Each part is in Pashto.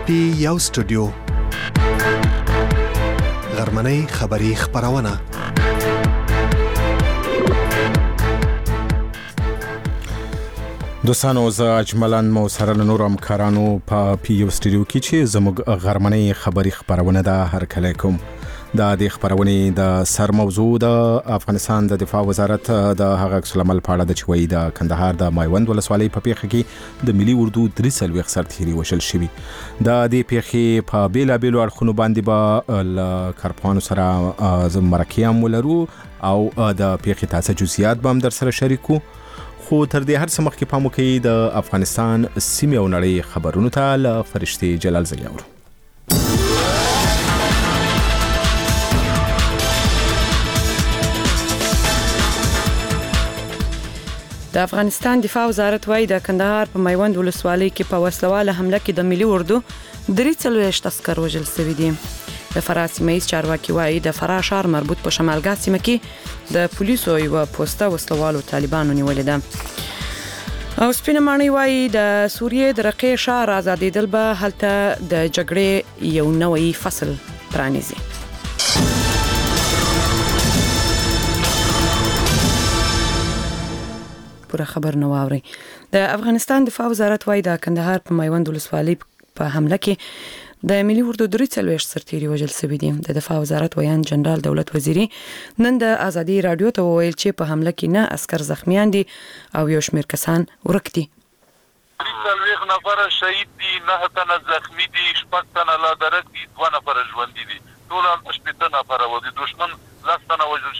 یو سټوډیو غرمنۍ خبری خبرونه دوستانو زه اجملان مو سره نور همکارانو په پیو سټوډیو کې چې زموږ غرمنۍ خبری خبرونه ده هر کله کوم د خبرونې د سر موضوع د افغانستان د دفاع وزارت د هغه عکس العمل په اړه د چوي د کندهار د مایوند ولسوالۍ په پیښه کې د ملي اردو 3 سرتیري وشل شوی د دې پیښې په بیلا بیلو اړخونو باندې به کارپوهانو سره مرکه ولرو او د پیښې تاسو جزئیات به هم در سره شریکو خو تر دې هر څه مخکې پام وکړئ د افغانستان سیمې او نړۍ خبرونو ته له فرشتي جلال زیاور د افغانستان دفاع وزارت وايي د کندهار په میوند ولسوالۍ کې په وسلواله حمله کې د ملي اردو 3 عسكر وژل شوي دي. د فراه سیمه ییز چارواکي وايي د فراه ښار مربوط په شمالګاه سیمه کې د پولیسو یو پوسټه وسلوالو طالبانو نیولې ده. او سپینه ماڼۍ وايي د سوریې د رقې ښار آزادېدل به هلته د جګړې یو نوی فصل پرانیزي. پوره خبر نو واوري. د افغانستان دفاع وزارت وايي د کندهار په میوند ولسوالۍ په حمله کې د ملي اردو 3 سرتیري وژل شوي دي. د دفاع وزارت ویان جنرال دولت وزیری نن د ازادي رادیو ته وویل چې په حمله کې نه عسكر زخمیان دي او یو شمېر کسان ورک دي. 30 نفر شهید دي، 9 تنه زخمی دي، 6 تنه لا درک دي، 2 نفر ژوندي دي. ټول 18 نفر و دي. دشمن 10 تنه وژل.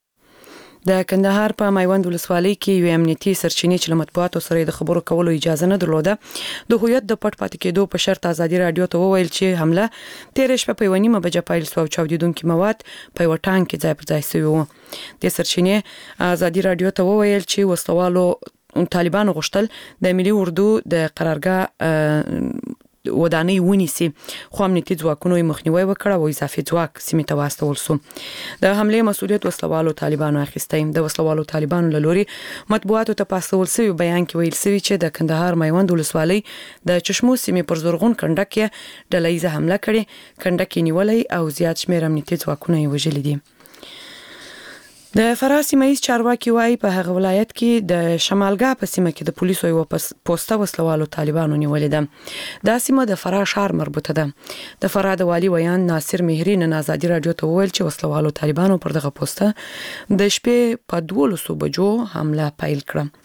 د کندهار په میوند ولسوالۍ کې یو امنیتي سرچینې چې مطبوعاتو سره د خبرو کولو اجازه نه درلوده د هویت د پټ پاتې کېدو په شرط ازادي رادیو ته وویل چې حمله 13 شپه په 1 بجې پیل شو او چاودیدونکو مواد په یو ټانک کې ځای پر ځای شوی و. د سرچینې ازادي رادیو ته وویل چې وسلوالو طالبانو غوښتل د ملي اردو د قرارګاه ودانۍ ونیسي خو امنیتي ځواکونو مخنیوي وکړ او اضافي ځواک سیمې ته واستول شو. د حمله مسؤلیت وسلوالو طالبانو اخیسته. د وسلوالو طالبانو له لوري مطبوعاتو ته پاسول شوی بیان کې ویل شوی چې د کندهار میوند ولسوالۍ د چشمو سیمې پر زرغون کنډک کې ډلهیزه حمله کړې، کنډک نیولې او زیات شمېر امنیتي ځواکونه یې وژلي دي. د فراه سیمه ییز چارواکي وايي په هغه ولایت کې د شمالګاه په سیمه کې د پولیسو یو پوسټه وسلوالو طالبانو نیولې ده. دا سیمه د فراه ښار مربوطه ده. د فراه د والي ویان ناصر مهری نن ازادي رادیو ته وویل چې وسلوالو طالبانو پر دغه پوسټه د شپې په 12 بجو حمله پیل کړه.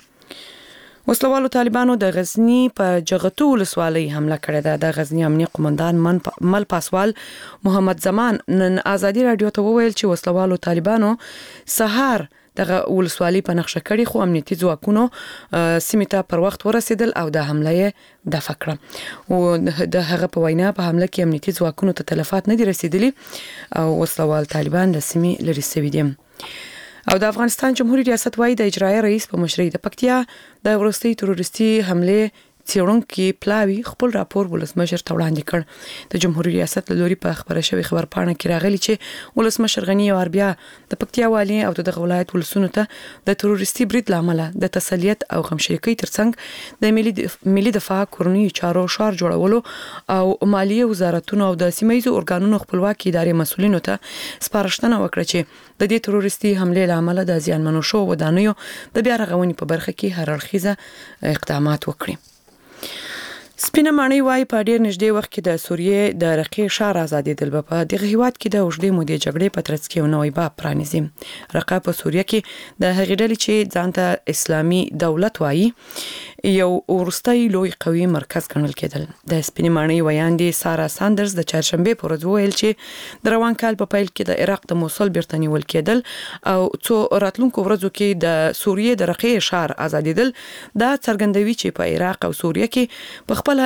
وسلوالو طالبانو د غزنی په جغتو ولسوالۍ حمله کړې ده. د غزنی امنیه قومندان مل پاسوال محمد زمان نن ازادي رادیو ته وویل چې وسلوالو طالبانو سهار دغه ولسوالۍ په نقشه کړي خو امنیتي ځواکونو سیمې ته پر وخت ورسېدل او د حمله یې دفع کړه. او د هغه په وینا په حمله کې امنیتي ځواکونو ته تلفات نه دي رسیدلي او وسلوال طالبان د سیمې لري شوي دي. او د افغانستان جمهوریت ریاست وايي د اجرایي رئیس په مشرۍ د پکتیا د ورستي تروریستي حمله څېړونکو پلاوی خپل راپور ولسمشر ته وړاندې کړ. د جمهوریت ریاست له لوري په خبره شوی خبرپاڼه کې راغلی چې ولسمشر غنی وربیا د پکتیا والی او دغه ولایت ولسونو ته د تروریستي برید لامل د تسلیت او غمشریکۍ ترڅنګ د ملي دفاع کورنۍ چارو شوار جوړولو او مالیه وزارتونو او د سیمایي ارګانونو خپلواکي ادارې مسؤلینو ته سپارښتنه وکړه چې د دې تروریستي حمله لامل د زیانمنو شو ودانیو د بیا رغونې په برخه کې هر اړخیزه اقدامات وکړي. سپینه ماڼۍ وايي په ډیر نږدې وخت کې د سوریې د رقې ښار آزادېدل به په دغه هیواد کې د اوږدې مودې جګړې په ترڅ کې یو نوی باب پرانیزي. رقه په سوریه کې د هغې ډلې چې ځان ته اسلامي دولت وايي یو وروستی لوی قوي مرکز ګڼل کېدل. د سپینې ماڼۍ ویاندې سارا ساندرز د چهارشنبې په ورځ وویل چې د روان کال په پیل کې د عراق د موصل بیرته نیول کېدل او څو راتلونکو ورځو کې د سوریې د رقې ښار آزادېدل دا څرګندوي چې په عراق او سوریه کې په خپل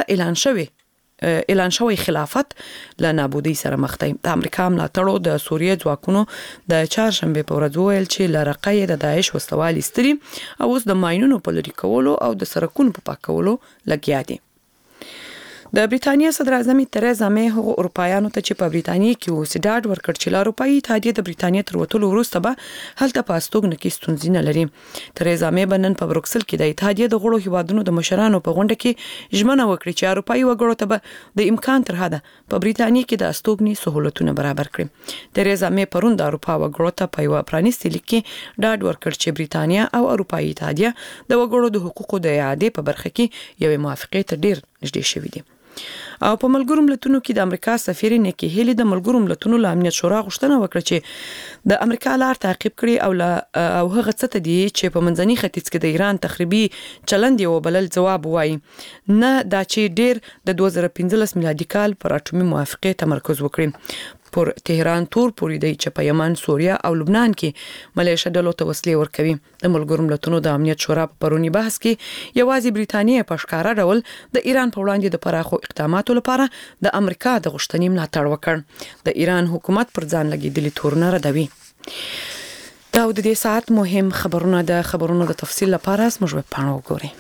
اعلان شوی خلافت له نابودۍ سره مخ دی. د امریکا ملاتړو د سوریې ځواکونو د چهارشنبې په ورځ وویل چې له رقې د داعش وسلوال ایستلي او اوس د ماینونو په لرې کولو او د سرکونو په پاکولو لګیا دي. د بریټانیا صدر اعظم تریزا مې هغو اروپایانو ته چې په بریټانیا کې اوسي ډاډ ورکړ چې لا اروپאי اتحادیه د بریټانیا تر وټولو وروسته به هلته په استوګنه کې ستونزې نه لري. تریزا مې بنن په بروکسل کې د اتحادیه د غړو هیوادونو د مشرانو په غونډه کې ژمنه وکړه چې اروپאי وګړو ته به د امکان تر حده په بریټانیا کې د استوګنې سہولتونه برابر کړي. تریزا مې پرون د اروپا وګړو ته په یو پرانیستي لیک کې ډاډ ورکړ چې بریټانیا او اروپאי اتحادیه د وګړو د حقوقو د اعادې په برخه کې یو موافقه ته ډیر نږدې شوې دي. او په ملګرو ملتونو کې د امریکا سفیر نیکی هیلی د ملګرو ملتونو له امنیت شورا غوښتنه وکړه چې د امریکا لار تعقیب کړي او هغه څه ته دي چې په منځني ختیځ کې د ایران تخریبي چلند یو بلل جواب وایي نه دا چې ډیر د 2015 میلادي کال پر اټومي موافقه تمرکز وکړي. پر تهران تور پوری دی چې په یمن، سوریه او لبنان کې ملیشه ډلو ته وسلې ورکوي. د ملګرو ملتونو د امنیت شورا په پرونی بحث کې یوازې بریټانیا په ښکارا ډول د ایران په وړاندې د پراخو اقداماتو لپاره د امریکا د غوښتنې ملاتړ وکړ. د ایران حکومت پر ځان لګیدلي تورونه ردوي. دا د دې ساعت مهم خبرونه د خبرونو د تفصیل لپاره موږ په پاڼه وګورئ.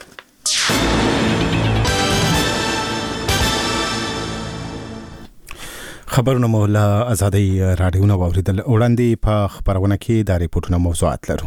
خبرونه مو له آزادۍ رادیو نه واوریدل. وړاندې په خبرونه کې د ریپورتونو موضوعات لرو.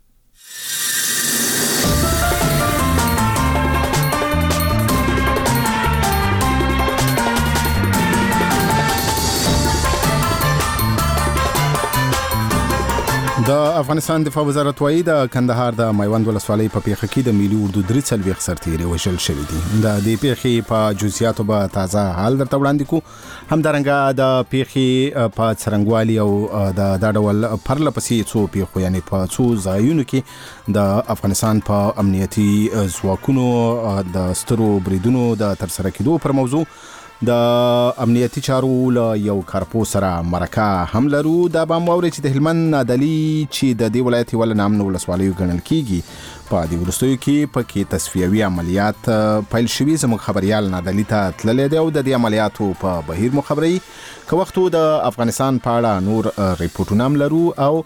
د افغانستان دفاع وزارت وايي د کندهار د میوند ولسوالۍ په پیښه کې د ملي اردو 43 سرتیري وژل شوي دي. د دې پیښې په جزئیاتو به تازه حال درته وړاندې کوو. همدارنګه د پیښې په څرنګوالي او د ډول پرلپسې څو پیښو یعنی په څو ځایونو کې د افغانستان په امنیتي ځواکونو د سترو بریدونو د ترسره کېدو پر موضوع د امنیتي چارو له یو کارپو سره مرکه هم لرو. دا به موري چې د هلمند نادلی چې د دې ولایت ول نام نو ولسوالیو ګڼل کیږي په دې ورستیو کې پکې تصفیوي عملیات پیل شوي. زموږ خبريال نادلی ته تللی دی او د دې عملیاتو په بهیر مخبري که وختو د افغانستان په اړه نور ریپورتونه هم لرو او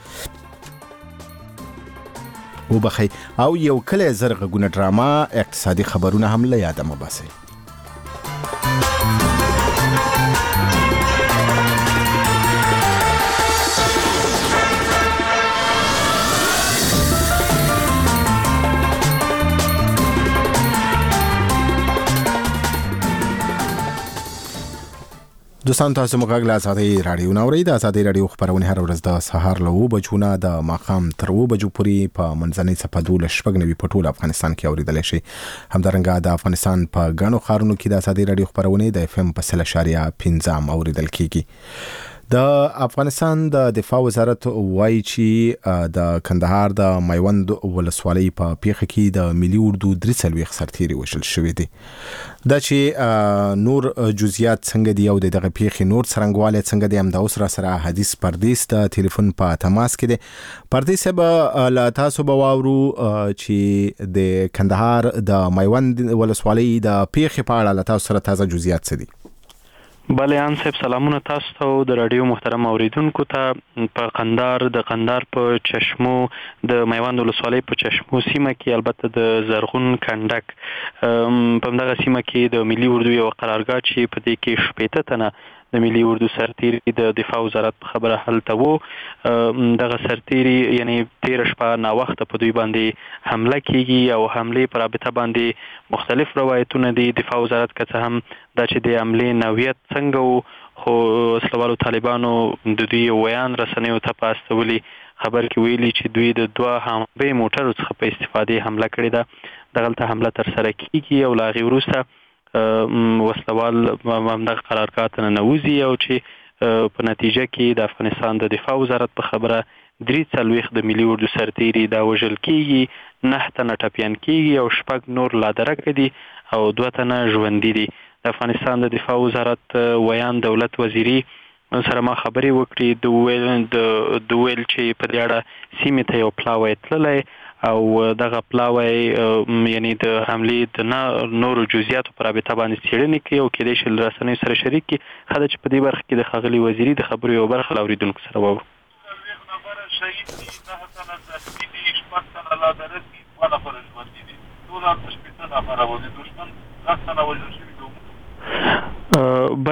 وبخي او یو کله زرغونه ډراما اقتصادي خبرونه هم له یاده مباسي. دوستان تاسو موږ له آزادۍ رادیو نوري د آزادۍ رادیو خبرونه هر ورځ د سهار له 9 بجو نه د ماخام تر 9 بجو پورې په منځنۍ صفه 12 په ټول افغانستان کې اوریدل شي. همدارنګه د افغانستان په غنو خارونو کې د آزادۍ رادیو خبرونه د FM په 0.15 اوریدل کیږي. د افغانستان د دفاع وزارت وايي چې د کندهار د میوند ولسوالۍ په پیښه کې د ملي اردو 43 سرتیري وژل شوي دي. دا چې نور جزئیات څنګه دی او دغه پیښې نور څرنګواله څنګه دی هم د اوس را سره حدیث پردیس د ټلیفون په تماس کې دی. پردیس به لا تاسو به واورو چې د کندهار د میوند ولسوالۍ د پیښې په اړه لا تاسو سره تازه جزئیات څه دي؟ بله ان صاحب سلامونه تاسو ته د رادیو محترم اوریدونکو ته. په قندار په چشمو د میوند ولسوالۍ په چشمو سیمه کې البته د زرغون کندک په دغه سیمه کې د ملي اردو یو قرارګاه چې په دې کې 70 تنه د ملي اردو سرتیري د دفاع وزارت په خبره هلته وو. دغه سرتیري یعنی 13 شپه نا وخت په دوی باندې حمله کیږي او حمله پر رابطه باندې مختلف روایتونه دي. دفاع وزارت که هم دا چې د حمله نوعیت څنګه وو خو اسلامي طالبانو د دوی ویان رسنیو ته پاستولي خبر کې ویلي چې دوی د 2 همبې موټرو څخه په استفاده حمله کړې ده. دغه حمله تر سره کیږي او لا غي وروسته وسلوال همدغه قرارګاه ته ننوځي او چې په نتیجه کې د افغانستان د دفاع وزارت په خبره 43 د ملي اردو سرتیري دا وژل کیږي، 9 تنه ټپیان کیږي او 6 نور لا درک دي او 2 تنه ژوندي دي. د افغانستان د دفاع وزارت ویان دولت وزیری سره ما خبرې وکړې د ویل چې په دې اړه سیمې ته یو پلاوی تللی او دغه پلاوی یعنی د حملې د نورو جزئیاتو پر رابطه باندې څېړنې کوي او کېدای شي له رسنیو سره شریک کړي. ښه ده چې په دې برخه کې د ښاغلي وزیري د خبرو یو برخه له اورېدونکو سره واورو. شهید دي، 9 تنه زخمي دي، 6 تنه لا درک دي، 2 نفره ژوندي دي. ټول 8 نفره وو. د دښمن 10 تنه وژل شوي دي.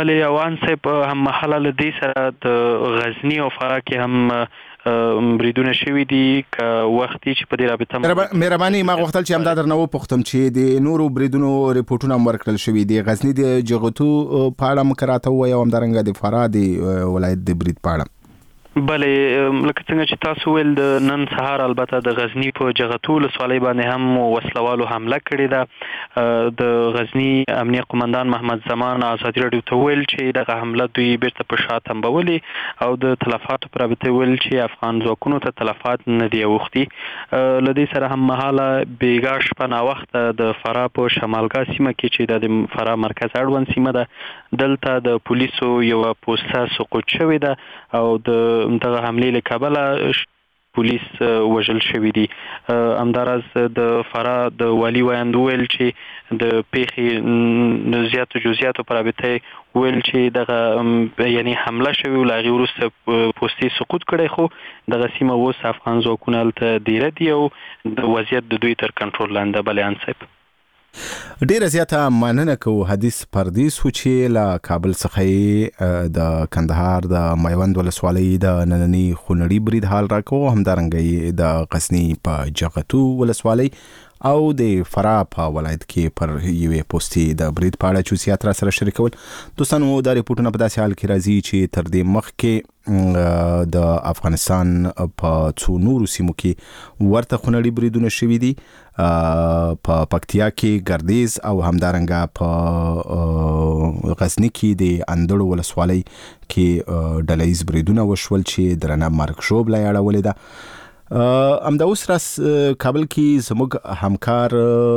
بلې اوان صاحب هم محله له دې سره د غزني او فراه کې هم بریدونه شوي دي که وختي چې په دې رابطه مهرباني ما غوښتل چې همدا درنه وپوښتم چې د نورو بریدونو ریپورټونه هم ورکړل شوي دي غزني د جغتو په اړه مو راته ووایه او همدارنګه د فراه د ولایت د برید په اړه. بلې لکه څنګه چې تاسو ویل د نن سهار البته د غزني په جغتو ولسوالۍ باندې هم وسلوالو حمله کړې ده. د غزني امنیه قومندان محمد زمان ازادي راډیو ته ویل چې دغه حمله دوی بیرته په شا تنبولې او د تلفاتو پر رابطه ویل چې افغان ځواکونو ته تلفات نه دي اوښتي. له دې سره هم مهاله بیګا شپه ناوخته د فراه په شمالګاه سیمه کې چې د فراه مرکز اړوند سیمه ده دلته د پولیسو یوه پوسته سقوط شوې ده او د دغه حملې له کبله پولیس وژل شوي دي. همداراز د فراه د والي ویاند ویل چې د پیښې زیاتو جزئیاتو په رابطه ویل چې دغه یعنی حمله شوې و له هغې وروسته پوستې سقوط کړی خو دغه سیمه اوس افغان ځواکونه هلته دیره دي او د وضعیت د دوی تر کنټرول لاندې. بلیان صاحب ډیره زیاته مننه کوو. حدیث پردیس و چې له کابل څخه د کندهار د میوند ولسوالۍ د ننني خونړي برید حال راکوو همدارنګه د غزني په جغتو ولسوالۍ او د فراه په ولایت کې پر یوې پوستې د برید په اړه جزئیات را سره شریکول. دوستانو دا ریپورټونه په داسې حال کې راځي چې تر دې مخکې د افغانستان په څو نورو سیمو کې ورته خونړي بریدونه شوي دي. په پکتیا کې ګردیز او همدارنګه په غزنی کې د اندړو ولسوالۍ کې ډلهیز بریدونه وشول چې درنه مرګ ژوبله یې اړولې ده. همدا اوس راس کابل کې زموږ همکار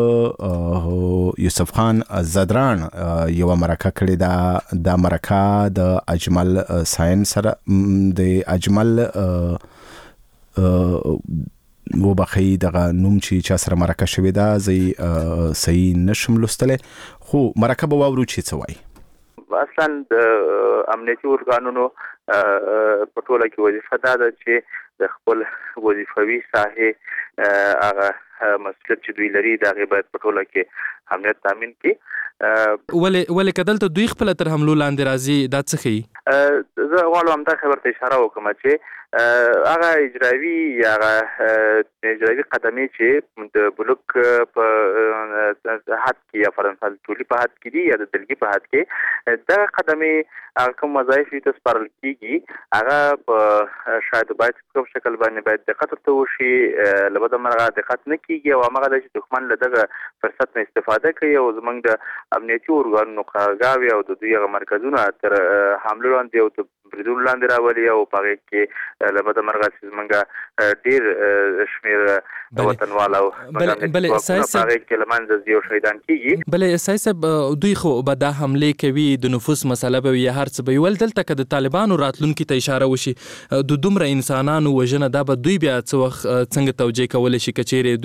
یوسف خان زدران یو مرکه کړې ده. د مرکه د اجمل ساين سره د اجمل وبخی دغه نوم چې چا سره مرکه شوې ده زه صحیح نشم لوستلی خو مرکه به واورو چې څه وایي. اصلا د امنیتي ارګانونو په ټوله کې وظیفه دا ده چې د خپل وظیفوي ساحې هغه مسؤلیت چې دوی لري د هغې باید په ټوله کې امنیت تامین کړي. ولې که دلته دوی خپله تر حملو لاندې راځي دا څه ښیي؟ زه غواړم همدا خبر ته اشاره وکړم چې هغه اجرایي قدمې چې د بلوک په حد کې یا فرنسال ټولي په حد کې دي یا د دلګي په حد کې دغه قدمې هغه کوم وظایف ته سپارل کېږي هغه په شاید باید کوم شکل باندې باید دقت ورته وشي. له بده مرغه دقت نه کېږي او هماغه ده چې دښمن له دغه فرصت نه استفاده کوي او زموږ د امنیتي ارګانونو قرارګاوې او د دوی هغه مرکزونه تر حملو لاندې او د بریدونو لاندې راولي او په هغې کې له بده مرغه چې زموږ ډېر شمېر وطنوال او بلې هغې کې له منځه ځي او شهیدان کېږي. بلې سایي صاحب دوی خو به دا حملې کوي د نفوس مسله به وي یا هر څه به وي ول دلته که د طالبانو راتلونکي ته اشاره وشي د دومره انسانانو وژنه دا به دوی بیا څه وخت څنګه توجیه کولی شي که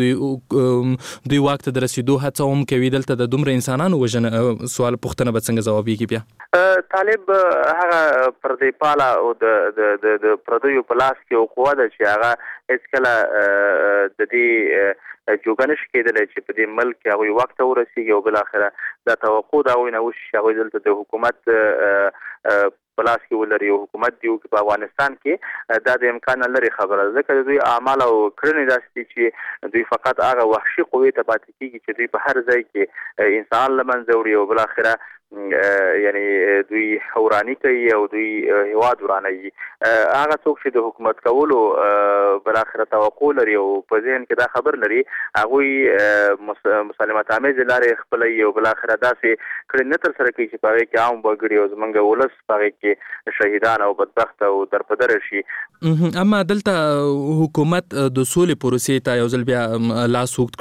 چیرې دوی واک ته د رسېدو هڅه هم کوي دلته د دومره انسانانو وژنه سوال پوښتنه به څنګه ځوابېږي بیا؟ طالب هغه پردی پاله او د پردیو په لاس کې یو قوه ده چې هغه هېڅکله د دې جوګه نشي کېدلی چې په دې ملک کې هغوی واک ته ورسېږي او بالاخره دا توقع د هغوی نه وشي چې هغوی دلته د حکومت په لاس کې ولري او حکومت دی په افغانستان کې دا د امکان نه لري خبره ده. ځکه د دوی اعمال او کړنې داسې دي چې دوی فقط هغه وحشي قوې ته پاتې کېږي چې دوی په هر ځای کې انسان له منځه وړي او بالاخره یعنی دوی ورانی کوي او دوی هیواد ورانوي. هغه څوک چې د حکومت کولو بالاخره توقع لري او په ذهن کې دا خبر لري هغوی مسالمت آمیزې لارې خپلوي او بالاخره داسې کړنې نه ترسره کوي چې په هغې کې عام وګړي او زموږ ولس په هغې کې شهیدان او بدبخته او درپدره شي. اما دلته حکومت د سولې پروسې ته یو ځل بیا لاس اوږد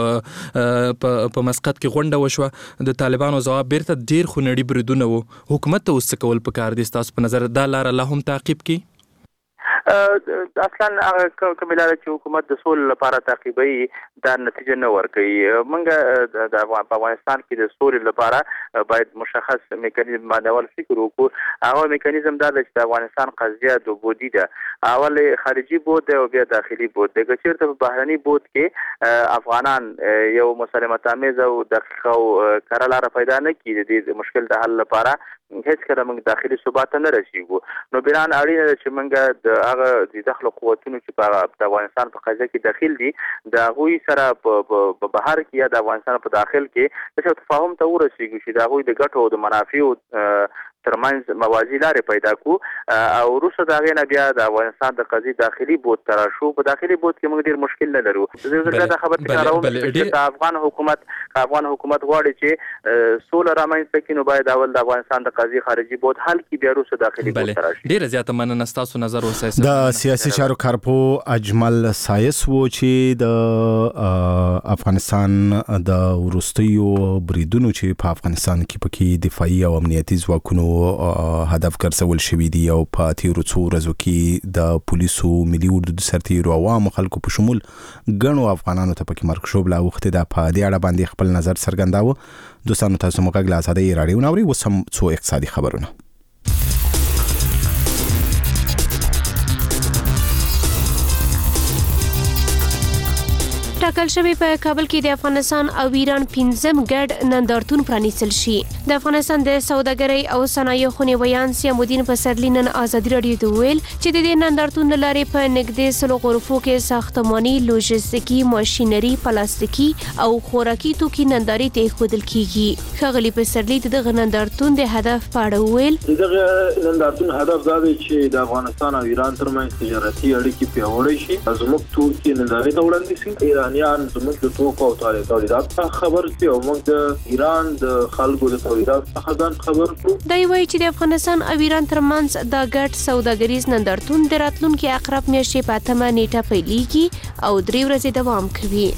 کړو په مسقط کې غونډه وشوه د طالبانو ځواب بیرته ډېر خونړي بریدونه وو. حکومت ته اوس څه کول پکار دي ستاسو په نظر دا لاره لا هم تعقیب کړي؟ اصلا هغه کومې لارې چې حکومت د سولې لپاره تعقیبوي دا نتیجه نه ورکوي. موږ په افغانستان کې د سولې لپاره باید مشخص میکانیزم باندې اول فکر وکړو. هغه میکانیزم دا ده چې د افغانستان قضیه دو بودي ده. اول خارجي بود دی او بیا داخلي بود دی. که چېرته په بهرني بود کې افغانان یو مسالمت آمیز او دقیقه او کره لاره پیدا نه کړي د دې مشکل د حل لپاره هیڅ کله موږ داخلي ثبات نه رسیږو. نو بیران اړینه ده چې موږ د هغه د داخلي قوتونو چې په افغانستان په قضیه کې داخل دي د هغوی سره په بهر کې یا د افغانستان په داخل کې د تفاهم ته ورسیږو چې د هغوی د ګټو او د منافعو ترمنځ موازی لارې پیدا کو او وروسته د هغې نه بیا د افغانستان د قضیې داخلي بود ته راشو. په داخلي بود کې موږ ډېر مشکل نه لرو. زه دا خبر تکراروم چې افغان حکومت غواړي چې سوله رامنځته کړي، نو باید اول د افغانستان د قضیې خارجي بود حل کړي، بیا وروسته داخلي بود ته راشي. ډېره زیاته مننه ستاسو نظر وسایي. د سیاسي چارو کارپوه اجمل سایس و چې د افغانستان د وروستیو بریدونو چې په افغانستان کې پکې دفاعي او امنیتي ځواکونو هدف ګرځول شوی دی او په تیرو څو ورځو کې د پولیسو، ملي اردو د سرتیرو، عوامو خلکو په شمول ګڼو افغانانو ته پکې مرګ شوبله اوښتې ده. په دې اړه باندې خپل نظر څرګنداوه. دوستانو تاسو موږ له ازادۍ راډیو ناوري اوس هم څو اقتصادي خبرونه. ټاکل شوی په کابل کې د افغانستان او ایران 5م ګډ نندارتون پرانیستل شي. د افغانستان د سوداګرۍ او صنایعو خونې ویان سیامالدین پسرلی نن ازادي راډیو ته ویل چې د دې نندارتون لارې په نږدې 100 غرفو کې ساختماني، لوجستیکي، ماشینري، پلاستیکي او خوراکي توکي نندارې ته ایښودل کیږي. ښاغلي پسرلی دغه نندارتون د هدف په اړه ویل. دغه نندارتون هدف دا دی چې د افغانستان او ایران ترمنځ تجارتي اړیکې پیاوړې شي، زموږ توکي نندارې ته وړاندې شي، ایرانیان زموږ د توکو او تولیدات څخه خبر شي او موږ د ایران د خلکو د تولیدات څخه ځان خبر کړو. دا وایي چې د افغانستان او ایران ترمنځ دا ګډ سوداګریز نندارتون د راتلونکي اقرب میاشتې په 8 نیټه پیلېږي او 3 ورځې دوام کوي.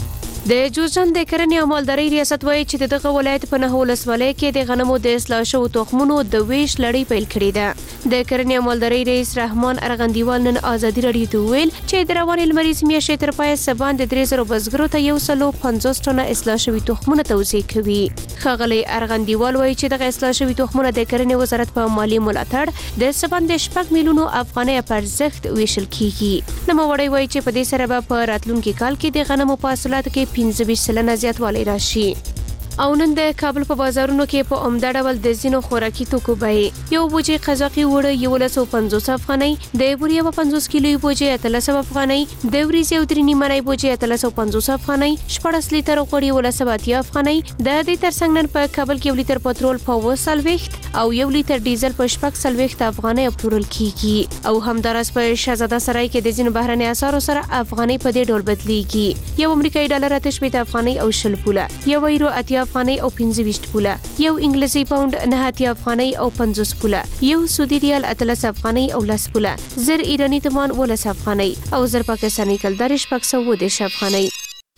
د جوزجان د کرنې او مالدارۍ ریاست وایي چې دغه ولایت په 9 ولسوالۍ کې د غنمو د اصلاح شوو تخمونو د ویش لړۍ پیل کړې ده. د کرنې او مالدارۍ رئیس رحمان ارغندیوال نن ازادي راډیو ته ویل چې د روانې لمریزې میاشتې تر پایه سبان د 3000 بزګرو ته 150 ټنه اصلاح شوي تخمونه توزیع کوي. ښاغلی ارغندیوال وایي چې دغه اصلاح شوي تخمونه د کرنې وزارت په مالی ملاتړ د سبان د 4 میلیونو افغانۍ په ارزښت ویشل کیږي. نوموړی وایي چې په دې سره به په راتلونکي کال کې د غنمو په حاصلاتو کې 15% زیاتوالی راشي. او نن د کابل په بازارونو کې په عمده ډول د ځینو خوراکي توکو بیې یو بوجۍ قزاقي وړه 1150 افغانۍ، د بوریا په 50 کیلو بوجۍ 1300 افغانۍ، د وریځې او 3 نیمه بوجۍ 1350 افغانۍ، 14 لیټر غوړي 1180 افغانۍ. د دې ترڅنګ نن په کابل کې 1 لیټر پټرول په 40 او 1 لیټر ډیزل په 40 افغانۍ پلورل کیږي. او همدارس په شهزاده سرای کې د ځینو بهرني اسعارو سره افغانۍ په دې ډول بدلیږي. یو امریکایي ډالر 8 افغانۍ او 10 پوله، یو یورو 80 افغانۍ او 25 پوله، یو انګلیسي پاوند 9 افغانۍ او 50 پوله، یو سعودي ریال 13 افغانۍ او 10 پوله، زر ایرانی تومان 10 افغانۍ او زر پاکستاني کلدار 610 افغانۍ.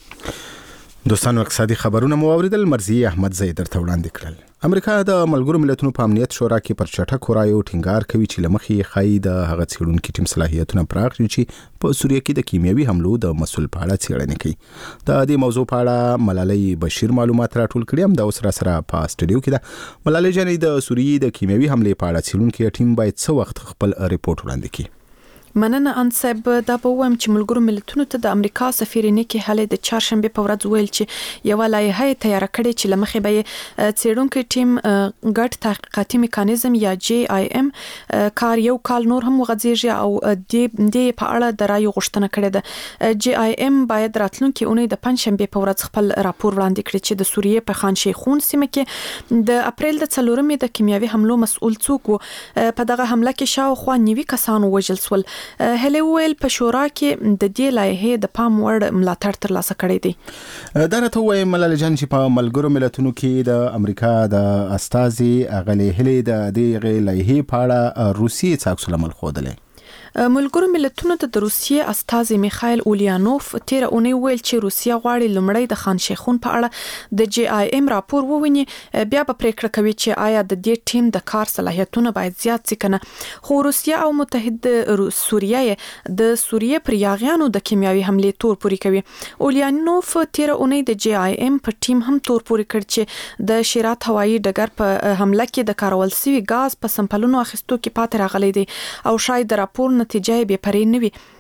دوستانو اقتصادي خبرونه مو اوریدل. مرزي احمد زید درته وړاندې کړل. امریکا د ملګرو ملتونو په امنیت شورا کې پر چټکو رایو ټینګار کوي چې لمخې خای د هغه څېړونکو ټیم صلاحیتونه پراخ کړي چې په سوریه کې د کیمیاوي حملو د مسؤل په اړه څېړنه کوي. د دې موضوع په اړه ملالۍ بشیر معلومات راټول کړي. هم دا اوس را سره په سټډیو کې ده. ملالۍ جانې د سوریې د کیمیاوي حملې په اړه څېړونکو ټیم باید څه وخت خپل ریپورت وړاندې کړي؟ مننه انصب. دا به وایم چې ملګرو ملتونو ته د امریکا سفیر نیکی هالي د چهارشنبه په ورځ ویل چې یو لایحه تیار کړي چې لمخې به څېړونکو ټیم ګډ تحقیقاتي میکانیزم یا JIM کار یو کال نور هم وغځيږي او د په اړه د رایو غوښتنه کړې ده. JIM باید راتلونکي اونۍ د پنځشنبه په ورځ خپل راپور وړاندې کړي چې د سوریې په خان شیخون سیمه کې د اپریل د 4 د کیمیاوي حملو مسؤل څوک وو. په دغه حمله کې شاوخوا 90 کسان وژل شول. هلي ویل په شورا کې د دې لایحې د پام وړ ملاتړ ترلاسه کړی دی. دا راته وایي ملالۍ جان چې په ملګرو ملتونو کې د امریکا د استازي اغلي هلي د دې لایحې په اړه روسي څه عکس العمل ښودلی. ملګرو ملتونو ته د روسیې استازي میخایل اوليانوف تیر اونۍ ویل چې روسیا غواړي لومړی د خان شیخون په اړه د JIM راپور وویني، بیا به پریکړه کوي چې آیا د دې ټیم د کار صلاحیتونه باید زیات شي کنه. خو روسیا او متحده سوریه د سوریې پر یاغیانو د کیمیاوي حملې تور پوري کوي. اوليانوف تیر اونۍ د JIM په ټیم هم تور پوري کړ چې د شیرات هوایي ډګر په حمله کې د کارول شوی غاز په سمپلونو اخیستو کې پاتې راغلی دی او شاید د راپور نتیجه به پرې نه وي.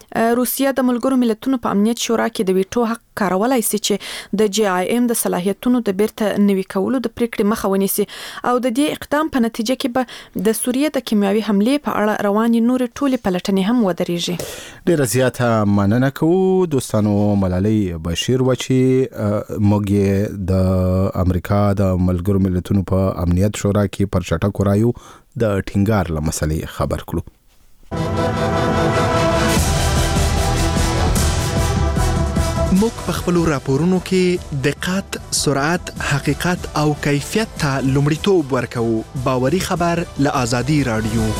روسیه د ملګرو ملتونو په امنیت شورا کې د ویټو حق کارولای شي چې د جی آی ایم د صلاحیتونو د بیرته نوي کولو د پریکړې مخه ونیسي او د دې اقدام په نتیجه کې به د سوریه د کیمیاوي حملې په اړه رواني نور ټولې پلټنې هم ودرېږي. ډیره زیاته مننه کوو دوستانو. ملالۍ بشیر و چې موږ د امریکا د ملګرو ملتونو په امنیت شورا کې پر چټکو رایو د ټینګار له مسلې خبر کړو. موږ په خپل راپورونو کې دقت، سرعت، حقیقت او کیفیت ته لومړیتوب ورکوو. باوري خبر له آزادي رادیو.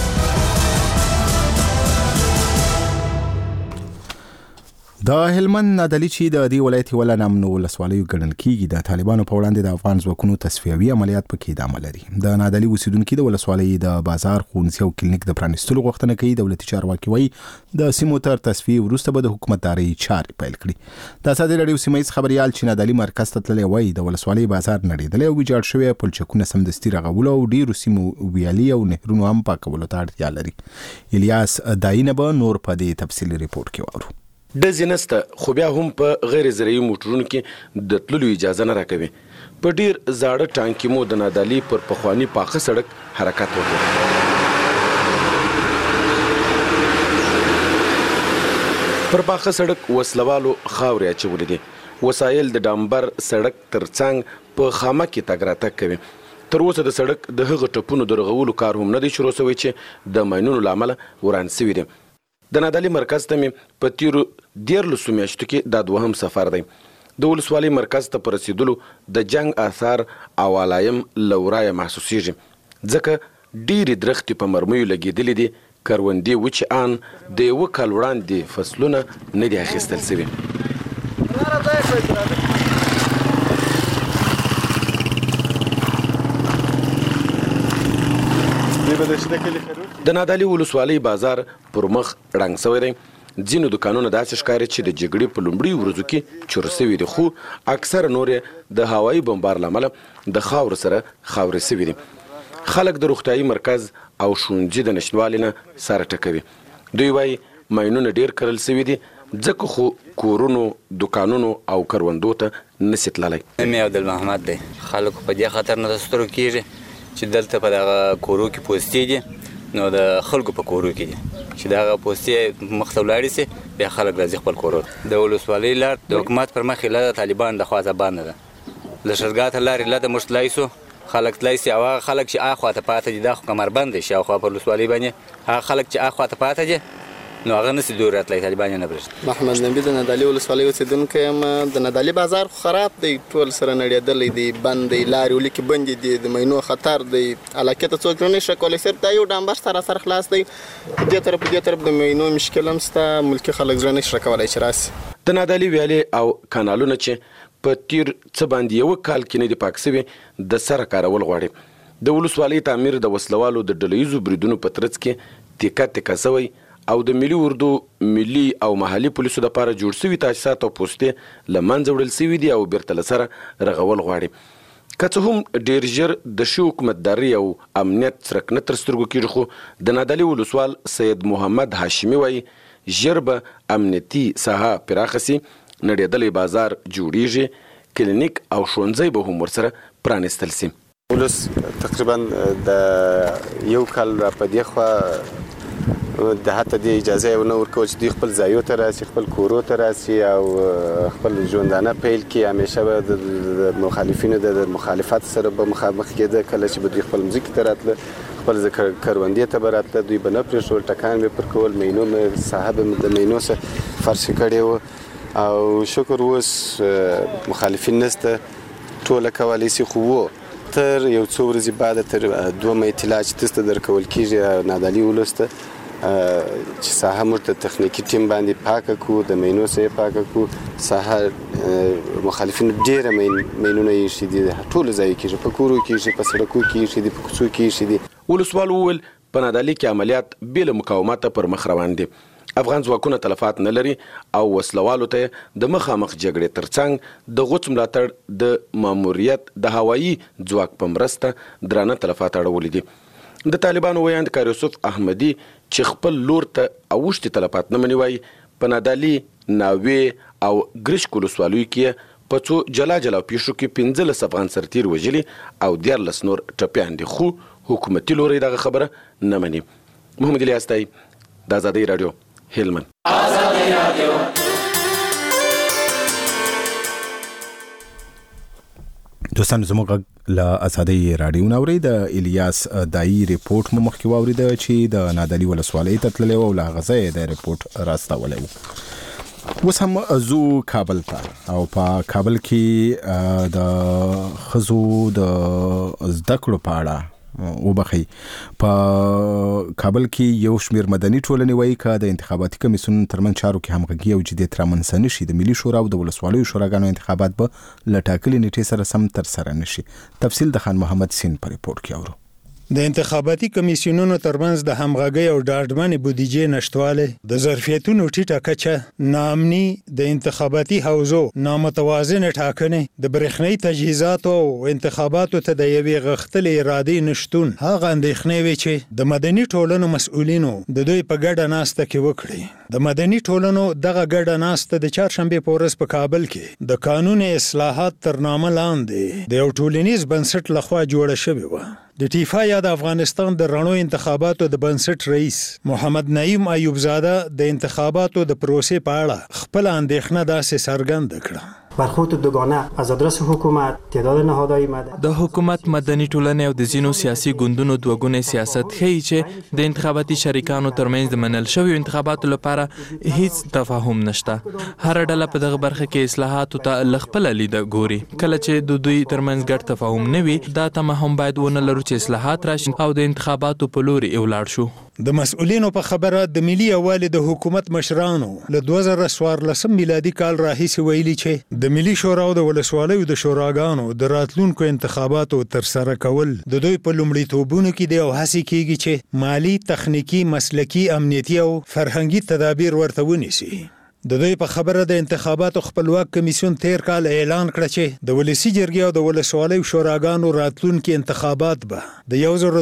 د هلمند نادعلي چې د دې ولایت ولا نامنو ولسوالیو ګڼل کیږي د طالبانو په وړاندې د افغان ځواکونو تصفیوي عملیات پکې ادامه لري. د نادعلي اوسیدونکو د ولسوالۍ د بازار، ښوونځي او کلینیک د پرانیستلو غوښتنه کوي. دولتي چارواکي وایي د سیمو تر تصفیې وروسته به د حکومتداري چارې پیل کړي. د ازادي راډیو سیمایي خبريال چې نادعلي مرکز ته تللی وایي د ولسوالۍ بازار نړیدلی او ویجاړ شوی پلچکونه سمدستي رغول او ډیرو سیمو ویالي او نهرونو هم پاکولو ته اړتیا لري. الیاس داینه به نور په دې تفصیلي ریپورت کې وورو. ډزې نسته خو بیا هم په غیر زرعي موټرونو کې د تللو اجازه نه راکوي. په ډیر زاړه ټانکي مو د نادعلي پر پخواني پاخه سړک حرکت وکړ. پر پاخه سړک وسلوالو خاورې اچولې دي. وسایل د ډامبر سړک ترڅنګ په خامه کې تګ راتګ کوي. تر اوسه د سړک د هغه ټپونو د رغولو کار هم نه دی شروع شوی چې د ماینونو له امله وران شوي دي. د نادعلي مرکز ته مې په تیرو 14 میاشتو کې دا دوهم سفر دی. د ولسوالۍ مرکز ته په رسیدلو د جنگ آثار او علایم له ورایه محسوسیږي ځکه ډېرې درختې په مرمیو لګېدلې دي. کروندې وچې ان د یوه کال وړاندې فصلونه نه دي اخیستل شوي. د نادعلي ولسوالۍ بازار پر مخ رنګ شوی دی. ځینو دوکانونه داسې ښکاري چې د جګړې په لومړیو ورځو کې چور شوي دي خو اکثره نور د هوایي بمبار له امله د خاورو سره خاورې شوي دي. خلک د روغتیايي مرکز او ښوونځي د نشتوالي نه سر ټکوي. دوی وایي ماینونه ډیر کرل شوي دي ځکه خو کورونو، دوکانونو او کروندو ته نشي تللی. مې عبدالمحمد دی. خلکو په دې خطر نه د سترګو کېږي چې دلته په دغه کورو کې پوستې دي نو د خلکو په کورو کې دي چې دغه پوستې مخ ته ولاړې سي بیا خلک راځي خپل کورو. د ولسوالۍ لار د حکومت پر مخ له طالبان د خوا زبانه ده. له شرګاه ته لارې له د موږ تلای سو خلک تلای سي او هغه خلک چې اخوا ته پاته دي دا خو کمربند شي او خوا په ولسوالۍ باندې هغه خلک چې اخوا ته پاته دي نو هغه نسي دور راتلای طالبان نه برېږي. محمد نبی د نادعلي ولسوالۍ اوسیدونکی یم. د نادعلي بازار خراب دی، ټول سره نړېدلی دی، بند دی، لارې ولیکې بندې دي، د مینو خطر دی، علاقې ته څوک نه شي کولی. صرف دا یو ډامبر سراسر خلاص دی. دې طرف د مینو مشکل هم شته. ملکي خلک زړه نه شي کولی چې راسي. د نادعلي ویالې او کانالونه چې په تیر څه باندې یو کال کې نه دي پاک شوي د سره کارول غواړي. د ولسوالۍ تعمیر د وسلوالو د ډلهییزو بریدونو په ترڅ کې تیکه تیکه شوی او د ملي اردو، ملي او محلي پولیسو لپاره جوړ شوي تاسیسات او پوستې له منځه وړل شوي دي او بیرته له سره رغول غواړي. که څه هم ډېر ژر د ښې حکومتداري او امنیت څرک نه تر سترګو کېږي خو د نادعلي ولسوال سید محمد هاشمي وایي ژر به امنیتي ساحه پراخه سي، نړېدلی بازار جوړیږي، کلینیک او ښوونځی به هم ورسره پرانیستل سي. ولس تقریبا د یو کال را په دې خوا د حتی د اجازه یې ونه ورکوه چې دوی خپل ځایو ته راسي، خپل کورو ته راسي او خپل ژوندانه پیل کړي. همیشه به د مخالفینو د مخالفت سره به مخامخ کېده. کله چې به دوی خپل مځکې ته راتله، خپل کروندې ته به راتله، دوی به نه پرېښول، ټکان به پر کول، مینو ساحه به د مینو څخه فرش کړې وه او شکر اوس مخالفین نشته، ټوله کولی شي. خو تر یو څو ورځې بعد تر دومه اطلاع چې تاسو ته درکول کېږي نادعلي ولس ته چې ساحه موږ ته تخنیکي ټیم باندې پاکه کړو، د مینو څخه پاکه کړو. ساحه مخالفین ډېره مینونه یې ایښي دي، ټولو ځایو کې په کورو کې ایښي، په سړکو کې ایښي دي، په کوڅو کې ایښي دي. ولسوال وویل په نادعلي کې عملیات بې له مقاومته پر مخ روان دي. افغان ځواکونه تلفات نه لري او وسلوالو ته د مخامخ جګړې ترڅنګ د غوڅ ملاتړ د ماموریت د هوایي ځواک په مرسته درانه تلفات اړولي دي. د طالبانو ویاند کار یوسف احمدي چې خپل لور ته اوښتي تلفات نه مني وایي په نادالي، ناوې او ګرشک ولسوالیو کې په څو جلا پیښو کې 15 افغان سرتیر وژلي او 14 نور ټپیان دي، خو حکومتي لوري دغه خبره نه مني. محمد الیاس تای، د آزادۍ رادیو، هلمند. آزادۍ رادیو. دوستان زموږ له آزادۍ رادیو نوري د الیاس دای ریپورت مو مخکې واورید چې د نادالي ولسوالۍ ته تللی او لا غزه د ریپورت راستولی و. اوس هم زو کابل ته او په کابل کې د ښځو د زده کړو په اړه وبخي په کابل کې یو شمیر مدني ټولنې وایي چې د انتخاباتي کمیسیون ترمن چارو کې همغږي او جديت رامنځته نشي، د ملي شورا او د ولسوالیو شوراګانو انتخابات به له ټاکلې نیټې سره سم تر سره نشي. تفصیل د خان محمد سین په ریپورت کې اورو. د انتخاباتي کمیسیونونو ترمنځ د همغږۍ او ډاډمنې بودیجې نشټوالی، د ظرفیتونو ټیټه کچه، ناامني، د انتخاباتي حوزو نامتوازنه ټاکنې، د برېښنایي تجهیزاتو او انتخاباتو ته د یوې غښتلې ارادې نشتون هغه اندېښنې وې چې د مدني ټولنو مسؤلینو د دوی په ګډه ناسته کې وکړي. د مدني ټولنو دغه ګډه ناسته د چهارشنبې په ورځ په کابل کې د قانون اصلاحات تر نامه لاندې د یو ټولنیز بنسټ لخوا جوړه شوې وه. د ټیفا یا د افغانستان د رڼو انتخاباتو د بنسټ رئیس محمد نعیم ایوب زاده د انتخاباتو د پروسې په اړه خپل اندېښنه داسې څرګنده کړه. برخورد دوگانه از آدرس حکومت، تعداد نهادهای مدنی، د حکومت مدني ټولنې او د ځینو سیاسي ګوندونو دوګونی سیاست ښیي چې د انتخاباتي شریکانو ترمنځ د منل شویو انتخاباتو لپاره هیڅ تفاهم نشته. هر ډله په دغه برخه کې اصلاحاتو ته خپل لید ګوري. کله چې د دوی ترمنځ ګډ تفاهم نه وي، دا تمه هم باید ونه لرو چې اصلاحات راشي او د انتخاباتو په لوري ولاړ شو. د مسؤلینو په خبره د ملي یووالي د حکومت مشرانو له 2014 میلادي کال راهیسې ویلي چې د ملي شورا او د ولسوالیو د شوراګانو د راتلونکو انتخاباتو ترسره کول د دوی په لومړیتوبونو کې دی او هڅې کیږي چې مالی، تخنیکی، مسلکی، امنیتي او فرهنګي تدابیر ورته ونیسي. د دوی په خبره د انتخاباتو خپلواک کمیسیون تیر کال اعلان کړ چې د ولسی جرګې او د ولسوالیو شوراګانو راتلونکي انتخابات به د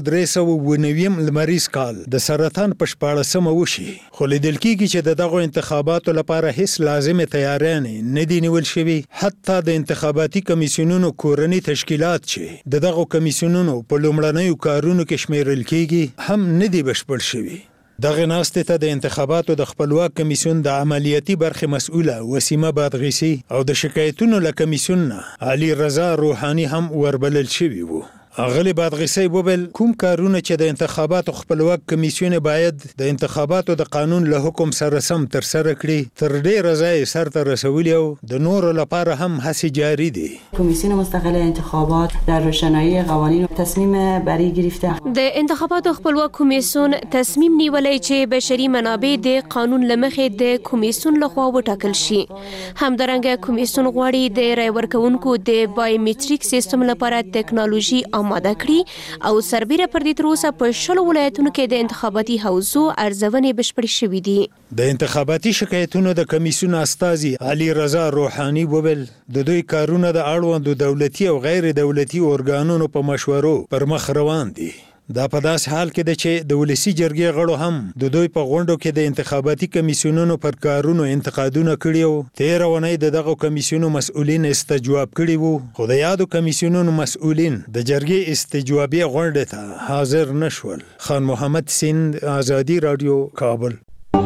1390 لمریز کال د سرطان په 14مه وشي، خو لیدل کېږي چې دغه انتخاباتو لپاره هیڅ لازمه تیاریانې نه دي نیول شوي. حتی د انتخاباتي کمیسیونونو کورنی تشکیلات چې دغه کمیسیونونو په لومړنیو کارونو کې شمیرل کېږي هم نه دي بشپړ شوي. دغه ناستې ته د انتخاباتو د خپلواک کمیسیون د عملیاتي برخې مسؤله وسیمه بادغیسی او د شکایتونو له کمیسیون نه علي رضا روحاني هم وربلل شوي وو. اغلی بادغیسی وویل کوم کارونه چې د انتخاباتو خپلواک کمیسیون باید د انتخاباتو د قانون له حکم سره سم تر سره کړي، تر ډیره ځای سرته رسولي او د نورو لپاره هم هڅې جاری دي. کمیسیون مستقل انتخابات در روشنایی قوانین تصمیم برای گرفته. د انتخاباتو خپلواک کمیسیون تصمیم نیولی چې بشري منابع د قانون لمخې د کمیسیون لخوا وټاکل شي. همدارنګه کمیسیون غواړي د رای ورکوونکو د بایومټریک سیستم لپاره ټکنالوژي آماده کړي او سربیره پر دې تر اوسه په 10 ولایتونو کې د انتخاباتي حوزو ارزونې بشپړې شوې دي. د انتخاباتي شکایتونو د کمیسیون استازي علي رضا روحاني وویل د دوی کارونه د اړوندو دولتي او غیر دولتي اورګانونو په مشورو پر مخ روان دي. دا په داس حال کې ده چې د ولسی جرګې غړو هم د دوی په غونډو کې د انتخاباتي کمیسیونونو پر کارونو انتقادونه کړي او 13 ونې دغه کمیسیونو مسؤلین استجواب کړي وو، خو د یادو کمیسیونونو مسؤلین د جرګې استجوابي غونډه ته حاضر نشول. خان محمد سیند، آزادی رادیو، کابل.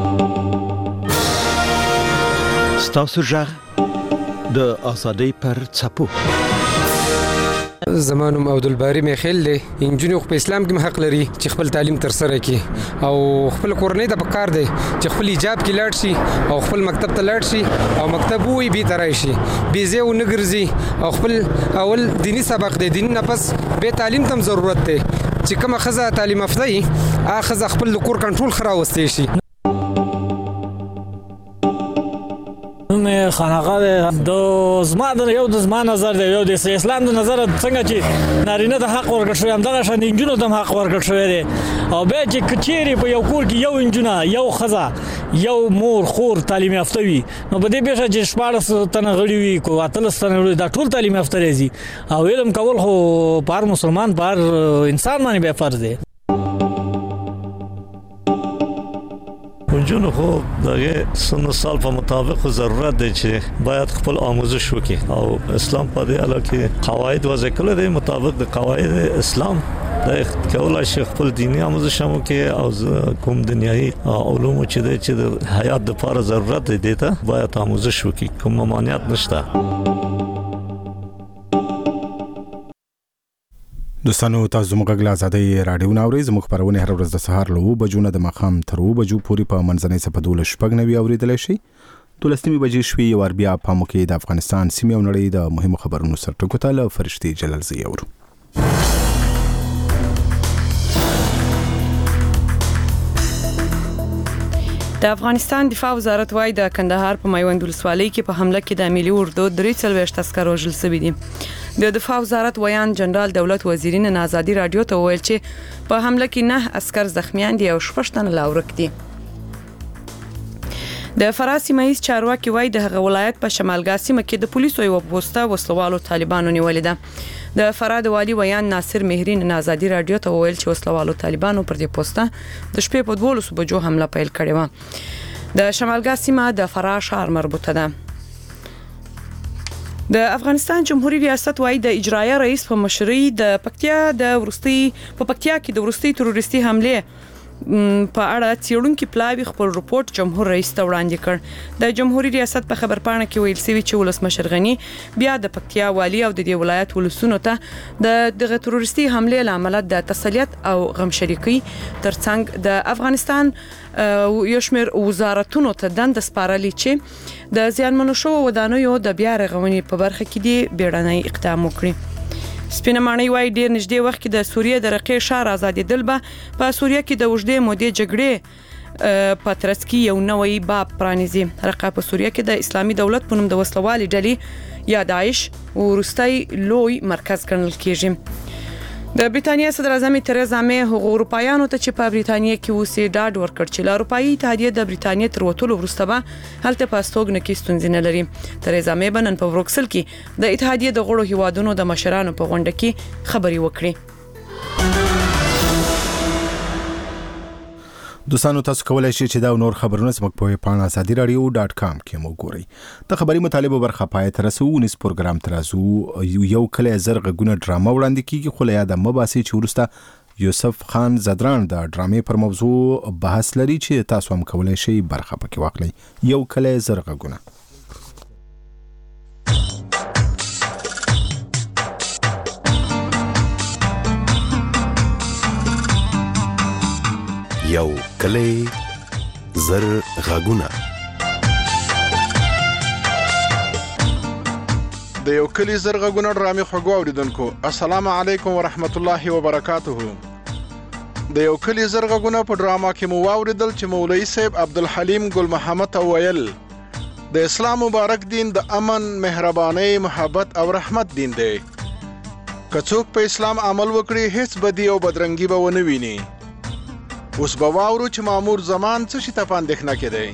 ستاسو ژغ د آزادۍ پر څپو. زمانم عبدالباری میخیل دی. انجونی خو په اسلام کې حق لري چې خپل تعلیم تر سره کړي او خپل کورنۍ د پکار دی چې خپل حجاب کې لاړ شي او خپل مکتب ته لاړ شي او مکتب وي به ترای شي به زه و نګرځي او خپل اول دینی سبق دی، دین نه پس به تعلیم تم ضرورت دی چې کومه خزه تعلیم افضل هغه خزه خپل کور کنټرول خراوستي شي. خانقاه د زما د یو د زما نظر دی، یو د اسلام د نظر څنګه چې نارینه د حق ورکړ شوی هم دغه شان انجونو د حق ورکړ شوی دی او بیا چې کچيري په یو کور کې یو انجونه، یو خزه، یو مور خور تعلیم یافته وي، نو په دې بشه چې 14 تنه غړي وي کو 13 تنه غړي دا ټول تعلیم یافته راځي او علم کول خو پر مسلمان پر انسان باندې به فرض دی. نجونو خو دغه سن سال په مطابق ضرورت دی چې باید خپل آموزش وکړي او اسلام په دې اړه کې قواعد وضع کړل دي مطابق د قواعد اسلام د کولای شي خپل دینی آموزش هم کې او کوم دنیوي علوم چې د حیات لپاره ضرورت دی ته باید آموزش وکړي کوم ممانعت نشته. دوستانو تاسو موږ له آزادۍ رادیو ناوړي زموږ خبرونه هر ورځ د سهار له 9 بجو نه د ماښام تر 2 بجو پورې په منځنۍ صفه 12:90 اوریدل شي. 12 بجې شوي ور بیا په موکي د افغانستان سیمې او نړۍ د مهمو خبرونو سره ټکو ته له فرشتي جلال زی اورو. د افغانستان دفاع وزارت وايي د کندهار په میوند ولسوالۍ کې په حمله کې د ملي اردو 43 عسكر وژل شوي دي. د دفاع وزارت ویان جنرال دولت وزیرین آزادي رادیو ته ویل چې په حمله کې 9 عسكر زخمیان دي او 6 تنه لا ورک دي. د فرانسې مېز چارواکي وايي د هغه ولایت په شمالګا سیمه کې د پولیسو یو پوسټه وسلوالو طالبانو نیولې ده. د فراد والی ویان ناصر مهرین آزادي رادیو ته ویل چې وسلوالو طالبانو پر دې پوسټه د شپې په 12 بجو حمله پیل کړې و. د شمالګا سیمه د فرا شهر مربوطه ده. د افغانستان جمهوریت ریاست وايي د اجرایه رئیس په مشرۍ د پکتیا کې د ورستي تروریستي حمله په اړه څېړونکو پلاوی خپل رپورت جمهور رئیس ته وړاندې کړ. د جمهوریت ریاست په خبرپاڼه کې ویل شوی چې ولسمشر غنی بیا د پکتیا والی او د دې ولایت ولسونو ته د تروریستي حمله لامل د تسلیت او غم شریکي ترڅنګ د افغانستان یو شمېر وزارتونو ته دند سپارلې چې د زیانمنو شو ودانیو د بیا رغونې په برخه کې دی بیړنی اقدام وکړي. سپینه مانی وايي ډیر نږدې وخت کې د سوریې د رقې شهر آزادېدل به په سوریه کې د وژدې مودې جګړې په ترڅ کې یو نوې باب پرانیزي. رقه په سوریه کې د اسلامي دولت په نوم د وسلوالي ډلې یا داعش ورستۍ لوی مرکز ګڼل کیږي. د بریتانیا صدر اعظم تریزا مې هغو اروپایانو ته چې په بریتانیا کې اوسې ډاډ ورکړ چې له اروپایي اتحادیې د بریتانیا تر وتلو وروسته به هلته په استوګنه کې ستونزې نه لري. تریزا مې به نن په بروکسل کې د اتحادیې د غړو هیوادونو د مشرانو په غونډه کې خبرې وکړي. دوستانو تاسو کولای شئ چې دا نور خبرونه زموږ په پاڼه azadiradio.com کې مو ګورئ. د خبري مطالبه برخه پای تر رسو نس پروګرام ترازو یو کله زرغ غونه ډرامه وړاندې کیږي خو له یاد مباسي چې ورسته یوسف خان زدران د ډرامې پر موضوع بحث لري چې تاسو هم کولای شئ برخه پکې واخلئ. یو کله زرغ غونه یو کلی زر غاګونه د یو کلی زر غاګونه ډرامې خوږو اوریدونکو السلام علیکم ورحمت الله وبرکاته. د یو کلی زر غاګونه په ډراما کې مو واوریدل چې مولوی صاحب عبدالحلیم ګل محمد ویل د اسلام مبارک دین د امن، مهرباني، محبت او رحمت دین دی. که څوک په اسلام عمل وکړي هیڅ بدی او بدرنګي به ونه ویني. اوس به واورو چې مامور زمان څه شي ته په اندېښنه کې دی.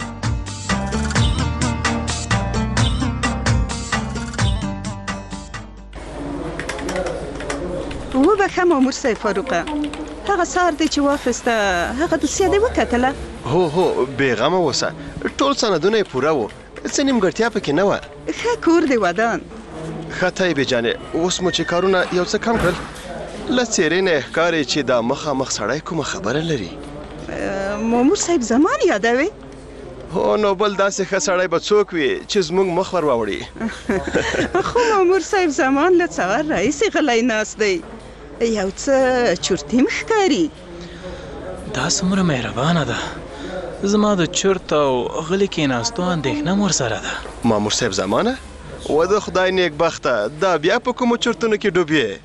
وبخښه مامور صاحب فاروقه، هغه سهار دی چې واخیسته هغه دوسیه دې وکتله؟ هو بېغمه اوسه، ټول سندونه یې پوره وو، څه نیمګړتیا پکې نه وه. ښه کور دی ودان. ښه طیبې جانې، اوس مو چې کارونه یو څه کم کړل له څېرې نه ښکاري چې دا مخامخ سړی کومه خبره لري. مامور صاحب زمان یادوي؟ هو نو بل داسې ښه سړی به څوک وي چې زموږ مخ ور واوړي. خو مامور صاحب زمان له څه ور راهیسې غلی ناست دی، یو څه چورتي م ښکاري. دا څومره مهربانه ده، زما د چورت او غلي کېناستو اندېښنه م ورسره ده. مامور صاحب زمانه و د خدای نیکبخته دا بیا په کومو چورتونو کې ډوب یې؟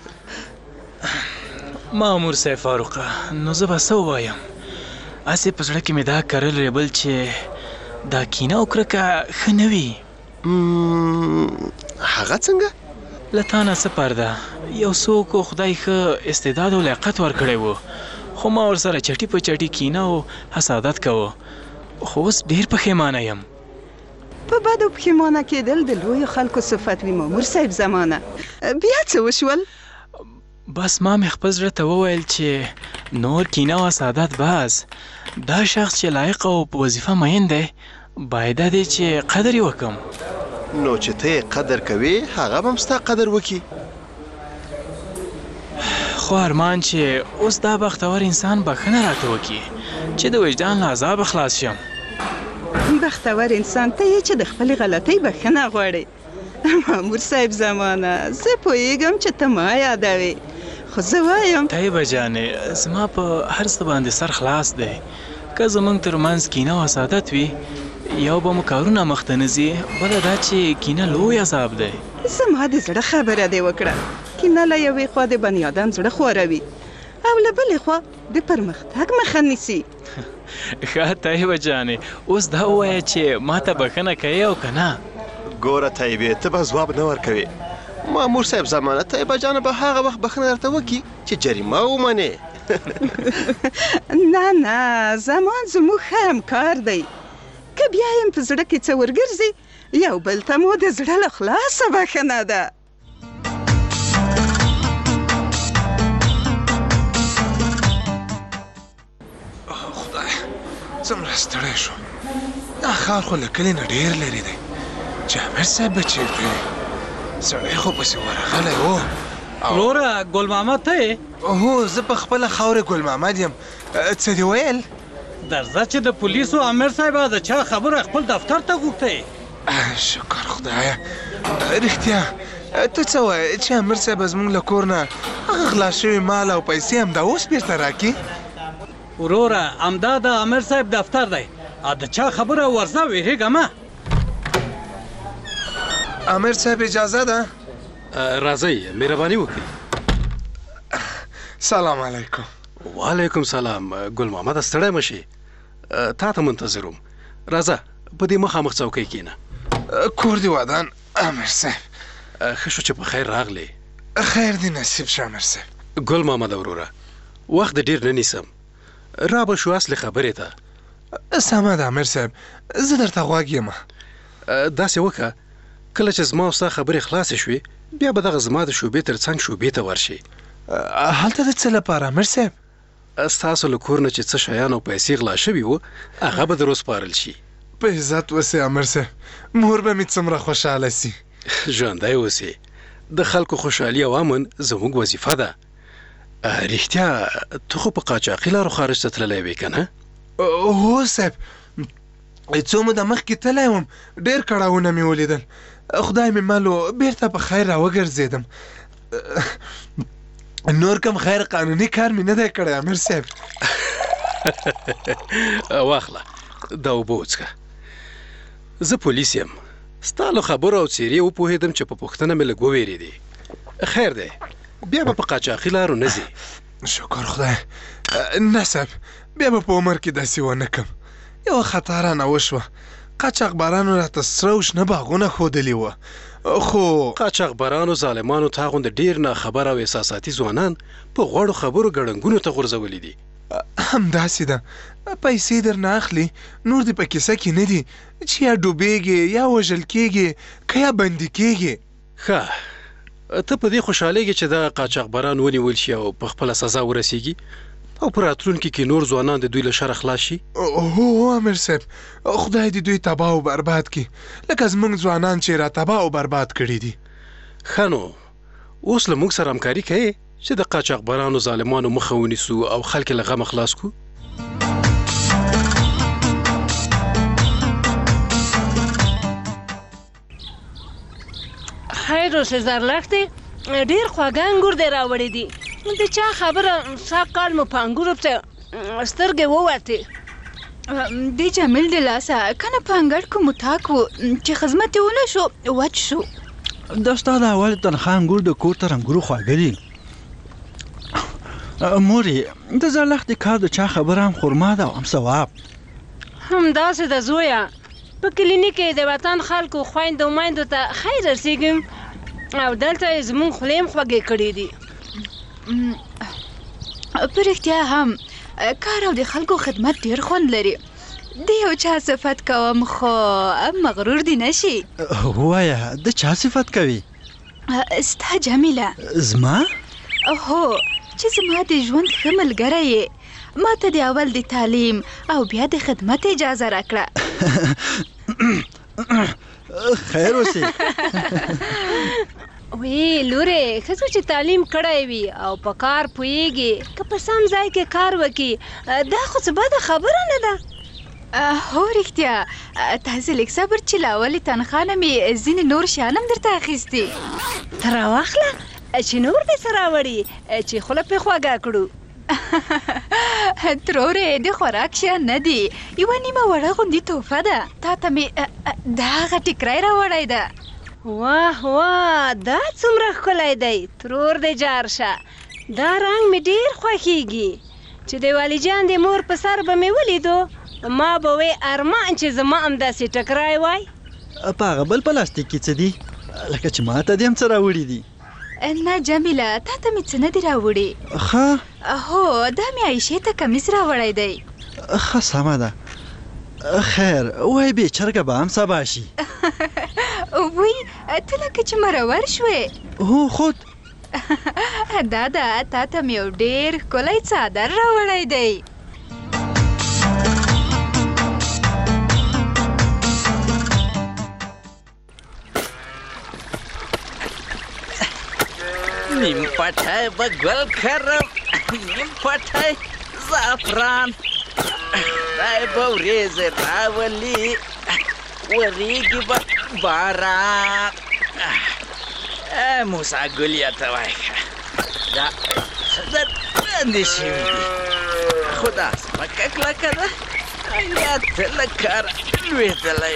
مامور صاحب فاروقه، نو زه به څه ووایم؟ هسې په زړه کې مې دا کرل ریبل چې دا کینه او کرکه ښه نه وي. هغه څنګه؟ له تا نه څه پرده، یو څوک خدای ښه استعداد او لیاقت ورکړی و، خو ما ورسره چټي په چټي کینه او حسادت کوه، خو اوس ډېر پښیمانه یم. په بدو پښیمانه کېدل د لویو خلکو صفت وي مامور صاحب زمانه. بیا څه وشول؟ بس ما مې خپل زړه ته وویل چې نور کینه او حسادت بس، دا شخص چې لایق او په وظیفه مین دی باید دی چې قدر یې وکم. نو چې ته یې قدر کوي هغه به هم ستا قدر وکړي. خو ارمان چې اوس دا بختور انسان بښنه راته وکړي چې د وجدان له عذابه خلاص شم. بختور انسان ته یې چې د خپلې غلطۍ بښنه غواړي. مامور صاحب زمانه زه پوهېږم چې ته ما یادوې، خو زه وایم طیبه جانې زما په هر څه باندې سر خلاص دی. که زموږ ترمنځ کینه او حسادت وي یو به مو کارونه مخته نه ځي، بله دا چې کینه لوی عذاب دی. زما د زړه خبره دې وکړه. کینه له یوې خوا د بني ادم زړه خوروي او له بلې خوا د پرمختګ مخه نیسي. ښه طیبه جانې اوس دا ووایه چې ما ته بښنه کوې او که نه؟ ګوره طیبې ته به ځواب نه ورکوې. مامور صاحب زمانه طیبه جانه به هغه وخت بښنه درته وکړي چې جریمه ومنې. نه نه زمان زموږ ښه همکار دی. که بیا یم په زړه کې څه ورګرځي یو بل ته مو د زړه له خلاصه بښنه ده. خدای څومره ستړی شو. دا ښار خو له کلي نه ډېر لرې دی. جامر صاحب به چېرته وي؟ سړی خو پسې ورغلی و. وروره ګل محمد ته یې؟ هو زه په خپله خاورې ګل محمد یم. څه دې ویل؟ درځه چې د پولیسو امیر صاحبه د چا خبره خپل دفتر ته غوښتی. شکر خدایه. رښتیا ته څه وایې چې امیر صاحب زموږ له کور نه هغه غلا شوي مال او پیسې همدا اوس بیرته راکړي؟ وروره همدا د امیر صاحب دفتر دی. د چا خبره ورځه ویرېږه مه. امیر صاحب اجازه ده؟ راځئ مهرباني وکړئ. سلام علیکم. وعلیکم سلام. ګل محمد ستړی مه شې، تا ته منتظر وم. راځه په دې مخامخ څوکۍ کښېنه. کور دې ودان امیر صاحب. ښه شو چې په خیر راغلې. خیر دې نصیب شه امیر صاحب. ګل محمد وروره وخت ډېر نه نیسم، را به شو اصلي خبرې ته. سمه ده امیر صاحب زه درته غوږ یم. داسې وکړه کله چې زما او ستا خبرې خلاصې شوې بیا به دغه زما د شوبې تر څنګ شوبې ته ورشي. هلته د څه لپاره امیر صاحب؟ ستاسو له کور نه چې څه شیان او پیسې غلا شوي وو هغه به در وسپارل شي. په عزت اوسې امیر صاحب، مور به مې څومره خوشحاله سي. ژوندی اوسې. د خلکو خوشحالي او امن زموږ وظیفه ده. رښتیا ته خو په قاچاقي لارو خارج ته تللی وې که نه؟ هو صاحب څو موده مخکې تللی وم، ډېر کړاوونه مې ولیدل. خدای مې مالو بیرته په خیر راوګرځېدم. نور کوم خیر قانوني کار مې نه دی کړی امیر صاحب. واخله دا اوبه وڅښه. زه پولیس یم. ستا له خبرو او څیرې وپوهېدم چې په پوښتنه مې لږ وویرېدې. خیر دی بیا به په قاچاقي لارو نه ځې. شکر خدای. نه صاحب بیا به په عمر کې داسې ونه کړم. یوه خطا رانه وشوه. قاچاقبرانو راته سره او شنه باغونه ښودلي وه، خو قاچاقبرانو ظالمانو تا غوندې ډېر ناخبره او احساساتي ځوانان په غوړو خبرو ګړنګونو ته غورځولي دي. همداسې ده. پیسې درنه اخلي نور دې په کیسه کې نه دي چې یا ډوبېږي یا وژل کېږي که یا بندي کېږي. ښه ته په دې خوشحالېږي چې دغه قاچاقبران ونیول شي او په خپله سزا ورسیږي او په راتلونکي کې نور ځوانان د دوی له شره خلاص شي؟ هو امیر صاحب خدای دې دوی تباه او برباد کړي لکه زموږ ځوانان چې را تباه او برباد کړي دي. ښه نو اوس له موږ سره همکاري کوې چې د قاچاقبرانو ظالمانو مخه ونیسو او خلک یې له غمه خلاص کړو؟ خیر اوسې زرلښتې ډېر خواږه انګور دې راوړي دي. د چا خبره سږ کال مو په انګورو پسې سترګې ووتې. د جمیل د لاسه کنه په انګړ کې متاک و چې خدمت یې ونه شو وچ شو. دا ستا د اول تنخوا انګور د کور تر انګورو خواږه دي. مورې د زرلښتې کار د چا خبره هم خرما ده او هم ثواب. همداسې ده زویه. په کلینیک کې د وطن خلکو خویندو میندو ته خیر رسېږم او دلته یې زموږ خولې هم خوږې کړي دي. په رښتیا هم کار او د خلکو خدمت ډېر خوند لري. د یو چا صفت کوم خو مغرور دي نشي. ووایه د چا صفت کوي؟ ستا جمیله. زما؟ هو چې زما د ژوند ښه ملګری یې ما ته د اول د تعلیم او بیا د خدمت اجازه راکړه. خیر اوسې. وی لورې ښځو چې تعلیم کړی وي او په کار پوهیږي که په سم ځای کې کار وکړي دا خو څه بده خبره نه ده. هو رښتیا تاسې لږ صبر چې له اولې تنخوا نه مې ځینې نور شیان هم درته اخیستي. ته راواخله چې نور دې څه راوړي چې خوله پرې خوږه کړو. ترورې د خوراک شیان نه دي یوه نیمه وړه غوندې تحفه ده. تا ته مې دا هغه ټیکری راوړی ده. واه واه دا څومره ښکلی دی. ترور دې جار شه دا رنګ مې ډېر خوښیږي چې د والیجان د مور په سر به مې ولیدو ما به وی ارمان چې زما همداسې ټکری وای. په هغه بل پلاستیک کې څه دي لکه چې ما ته دې هم څه راوړي دي؟ نه جمیله تا ته مې څه نه دي راوړي. ښه هو دا مې عایشې ته کمیس راوړی دی. ښه سمه ده. خیر وای بې چرګه به هم سبا شي. وی ته لکه چې مرور شوې. هو خود دا تا ته مې یو ډېر ښکلی څادر راوړی دی. نیم پټی به ګل کرم نیم پټی زعفران خدای به ورېځې راولي ورېږي به باران. موسی ګلیا ته وایه دا ښه درباندې شوي دي خو دا ځمکه کلکه ده یا ته له کاره لوېدلی.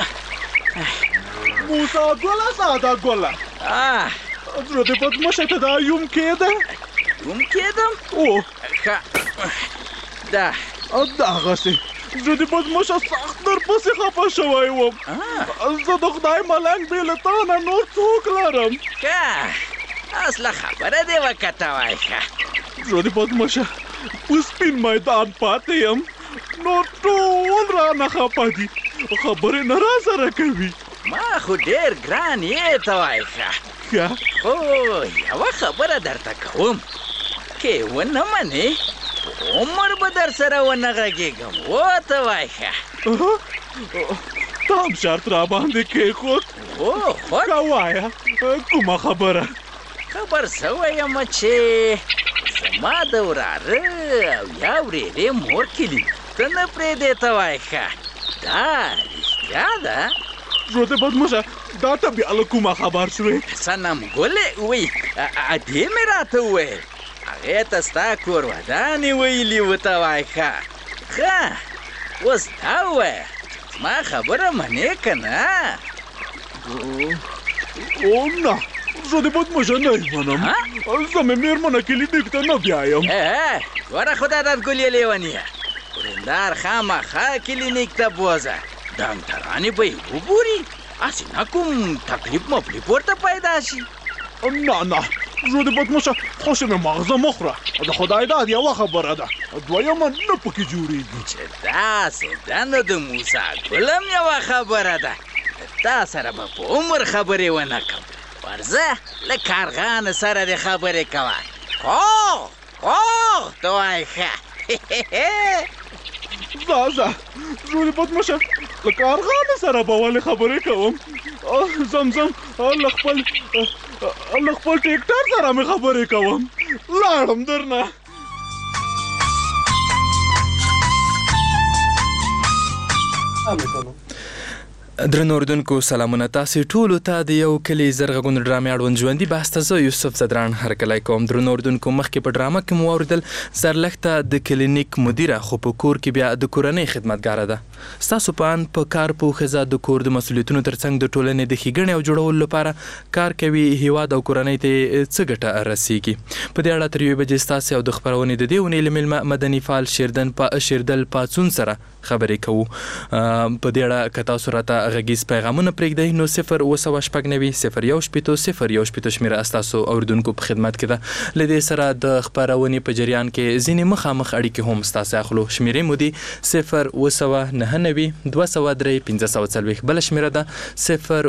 موسی ګله ساده ګله زړه دې بدمشه ته دا یوم کېده؟ یوم کېدم؟ او ښه دا دغسې زه د بدمشه سخت درپسې خفه شوی وم. زه د خدای ملنګ بې له تا نه نور څوک لرم؟ ښه اصله خبره دې وکته وای. ښه زه د بدمشه په سپین میدان پاتې یم نور ټول رانه خفه دي خبرې نه راسره کوي. ما خو ډېر ګران یې ته وای. ښه خو یوه خبره درته کوم که یې ونه منې عمر به در سره ونه غږېږم ورته وای. ښه تا هم شرط را باندې کېښود؟ که وایه کومه خبره؟ خبر سوی یم چې زما د وراره او یا ورېرې مور کلي ته نه پرېږدې ته وای. ښه دا رښتیا ده؟ زه د بدمشه دا ته بیا له کومه خبر شوې؟ صنم ګلې وی ادې مې راته وویل هغې ته ستا کور ودانې ویلي و ته وای. ښه اوس دا ووایه زما خبره منې که نه؟ او نه زه د بدمشه نه یې منم. زه مې مېرمنه کلینیک ته نه بیایم. ګوره خدای داد ګلې لیونیه ورېندار خامخا کلینیک ته بوځه ډاکټرانې به یې وګوري هسې نه کوم تکلیف مفلیف ورته پیدا شي. نه نه زه د بدمشه خوښې مې مغزه مه خوره د خدای داد یوه خبره ده دویمه نه پکې جوړېږي. چې داسې ده نو د موسی ګل هم یوه خبره ده تا سره به په عمر خبرې ونه کړم. ورځه له کارغانو سره دې خبرې کوه. ته وایې. ښه زه د بدمشه له کارغانو سره به ولې خبرې کوم؟ زمزم له خپل ټیکټر سره مې خبرې کوم. لاړم درنه. درنو اردوونکو سلامونه تاسې ټولو ته د یو کلي زرغږونو ډرامې اړوند ژوندي بحث ته زه یوسف زدران هرکلی کوم. درنو اردوونکو مخکې په ډرامه کې مو واورېدل زرلښته د کلینیک مدیره خو په کور کې بیا د کورنۍ خدمتګاره ده. ستاسو په اند په کار پوه ښځه د کور د مسؤلیتونو ترڅنګ د ټولنې د ښېګڼې او جوړولو لپاره کار کوي هیواد او کورنۍ ته څه ګټه رسیږي؟ په دې اړه تر یوې بجې ستاسې او د خپرونې د دې اونۍ له مېلمه مدني فعال شیردل پاڅون سره خبرې کوو. په دې اړه که تاسو راته غږیز پیغامونه پرېږدئ نو 0 شمیره ستاسو اوریدونکو په خدمت کې ده. له دې سره د خپرونې په جریان کې ځینې مخامخ اړیکې هم ستاسو اخلو. شمیرې مو دي 0 203 بله شمیره ده 0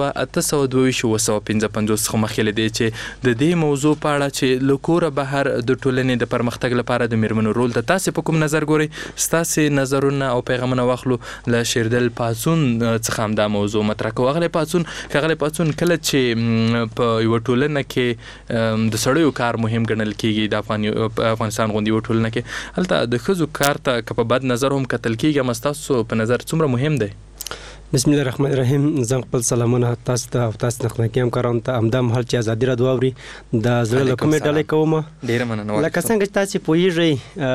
822 خو مخکې له دې چې د دې موضوع په اړه چې له کوره بهر د ټولنې د پرمختګ لپاره د میرمنو رول ته تاسې په کوم نظر ګورئ؟ ستاسې نظرونه او پیغامونه واخلو. له شیردل پاڅون څخه هم دا موضوع مطرح کوو. اغلی پاڅون کله چې په یوه ټولنه کې د سړیو کار مهم ګڼل کېږي د افغانستان غوندې یوه ټولنه کې، هلته د ښځو کار ته که په بد نظر هم کتل کېږي، اما ستاسو په نظر څومره مهم دی؟ بسم الله الرحمن الرحیم. زه خپل سلامونه تاسو ته او تاسو نخناکي همکارانو ته همدا مهال چې ازادي راډیو اوري د زړه له کومې ډالۍ کوم. ډېره مننه. لکه څنګه چې تاسو پوهیږئ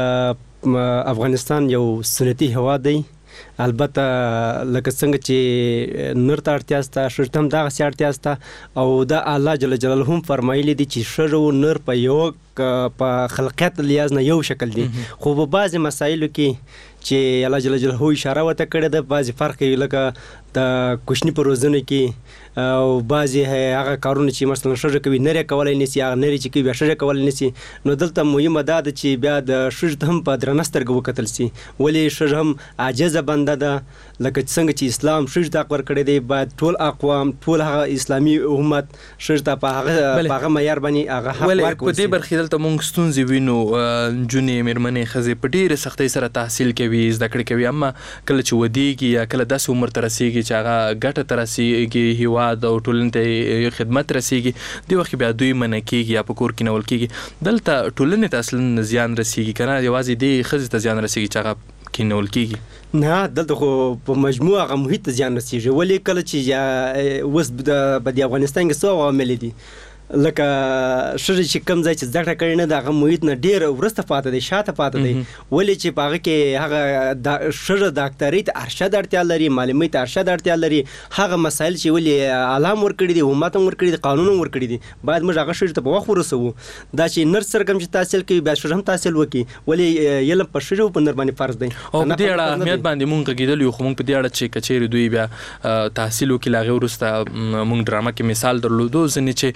افغانستان یو سنتي هېواد دی. البته لکه څنګه چې نر ته اړتیا شته، ښځو ته هم دغسې اړتیا شته، او دا الله جل جلاله هم فرمایلی دي چې ښځه او نر په یو په خلقیت لحاظ نه یو شکل دي، خو په بعضې مسایلو کې چې الله جل جلاله اشاره ورته کړې ده، بعضې فرق کوي، لکه د کوچني په روزنه کې او بعضې هغه کارونه چې مثلا ښځه کوي نر یې کولی نشي، هغه نر چې کوي بیا ښځه کولی نشي. نو دلته مهمه دا ده چې بیا د ښځو ته هم په درنه سترګه وکتل شي، ولې ښځه هم عاجزه بنده ده. لکه څنګه چې اسلام ښځو ته حق ورکړی دی، باید ټول اقوام ټول هغه اسلامي امت ښځو ته په هغه معیار باندې هغه حق ورکړي. په دې برخې دلته موږ ستونزې وینو، نجونې میرمنې ښځې په ډېرې سختۍ سره تحصیل کوي، زده کړې کوي، اما کله چې ودېږي یا کله داسې عمر ته رسېږي چې هغه ګټه ته رسېږي، هېواد او ټولنې ته خدمت رسېږي، دې وخت کې بیا دوی منع کېږي یا په کور کې نول کېږي. دلته ټولنې ته اصلا زیان رسېږي که نه یوازې دې ښځې ته زیان رسېږي چې هغه کینول کېږي؟ نه، دلته خو په مجموع هغه محیط ته زیان رسېږي. ولې کله چې اوس په دې افغانستان کې څو عوامل دي، لکه ښځې چې کوم ځای چې زده کړه کړې نه د هغه محیط نه ډېر وروسته پاتې دی، شاته پاتې دی. ولې چې په هغه کې هغه ښځه ډاکټرۍ ته ارشد اړتیا لري، معلمۍ ته ارشد اړتیا لري. هغه مسایل چې ولې اعلام ورکړي دي، حکومت هم ورکړي دي، قانون هم ورکړي دي، باید موږ هغه ښځې ته په وخت ورسوو. دا چې نرس سره کوم چې تحصیل کوي بیا ښځه هم تحصیل وکړي، ولې علم په ښځو په نر باندې فرض دی. او په دې اړه اهمیت باندې مونږ غږېدلي یو، خو مونږ په دې اړه چې که چېرې دوی بیا تحصیل وکړي له هغې وروسته مونږ ډرامه کې مثال درلودو ځینې چې